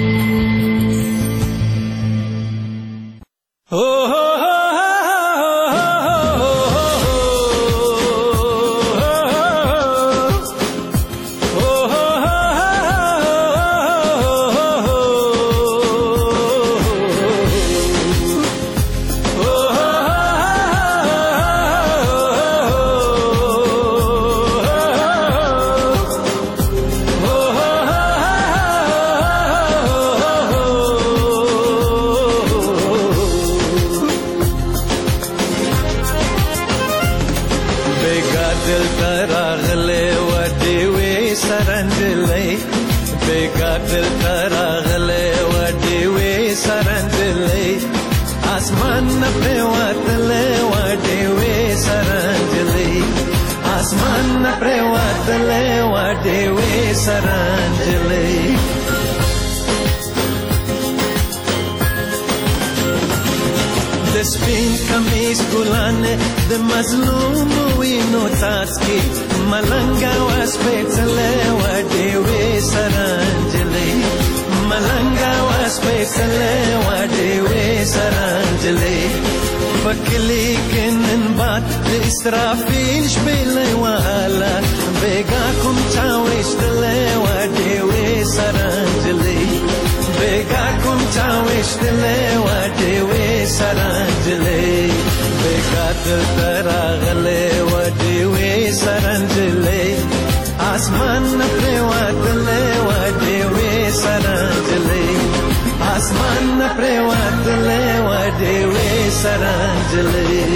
اسرافیل شبیلی والا بیگا کم چاوشتلی و دیوی سرانجلی بیگا کم چاوشتلی و دیوی سرانجلی بیگا دل تراغلی و دیوی سرانجلی آسمان پریواتلی و دیوی سرانجلی آسمان پریواتلی و دیوی سرانجلی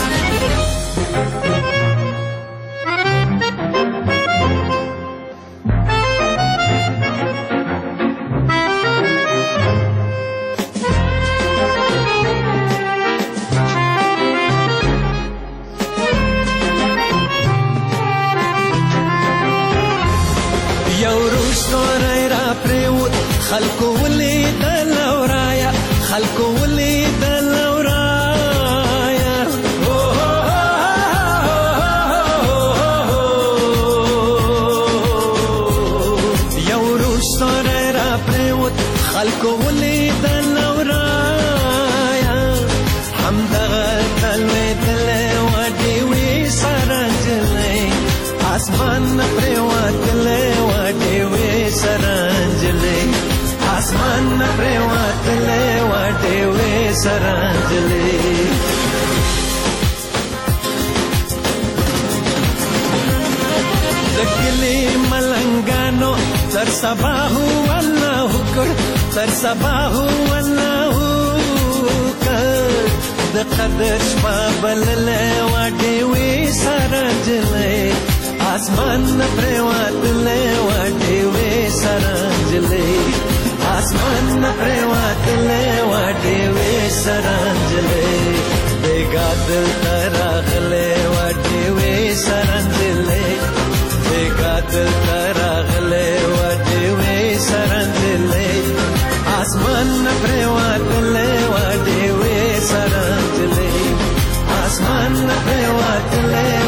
خلکو ولید لورایا خلکو ولید لورایا یو روز سره را پریوت خلکو ولید لورایا همدغه تلویدلی و دیوی سرانجلی آسمان پریوتلی و دیوی سرانجلی آسمان پریواتلی و دیوی سرانجلی دکلی ملنگانو تر سباهو والله کر تر سباهو والله کر د قدر شپه بللی و دیوی سرانجلی آسمان پریواتلی و دیوی سرانجلی آسمان پریواتلی و دیوی سرانجلی بیگا دل تراغله و دیوی سرنجله بیگا دل تراغله و دیوی سرنجله آسمان پریواتله و دیوی سرنجله آسمان پریواتله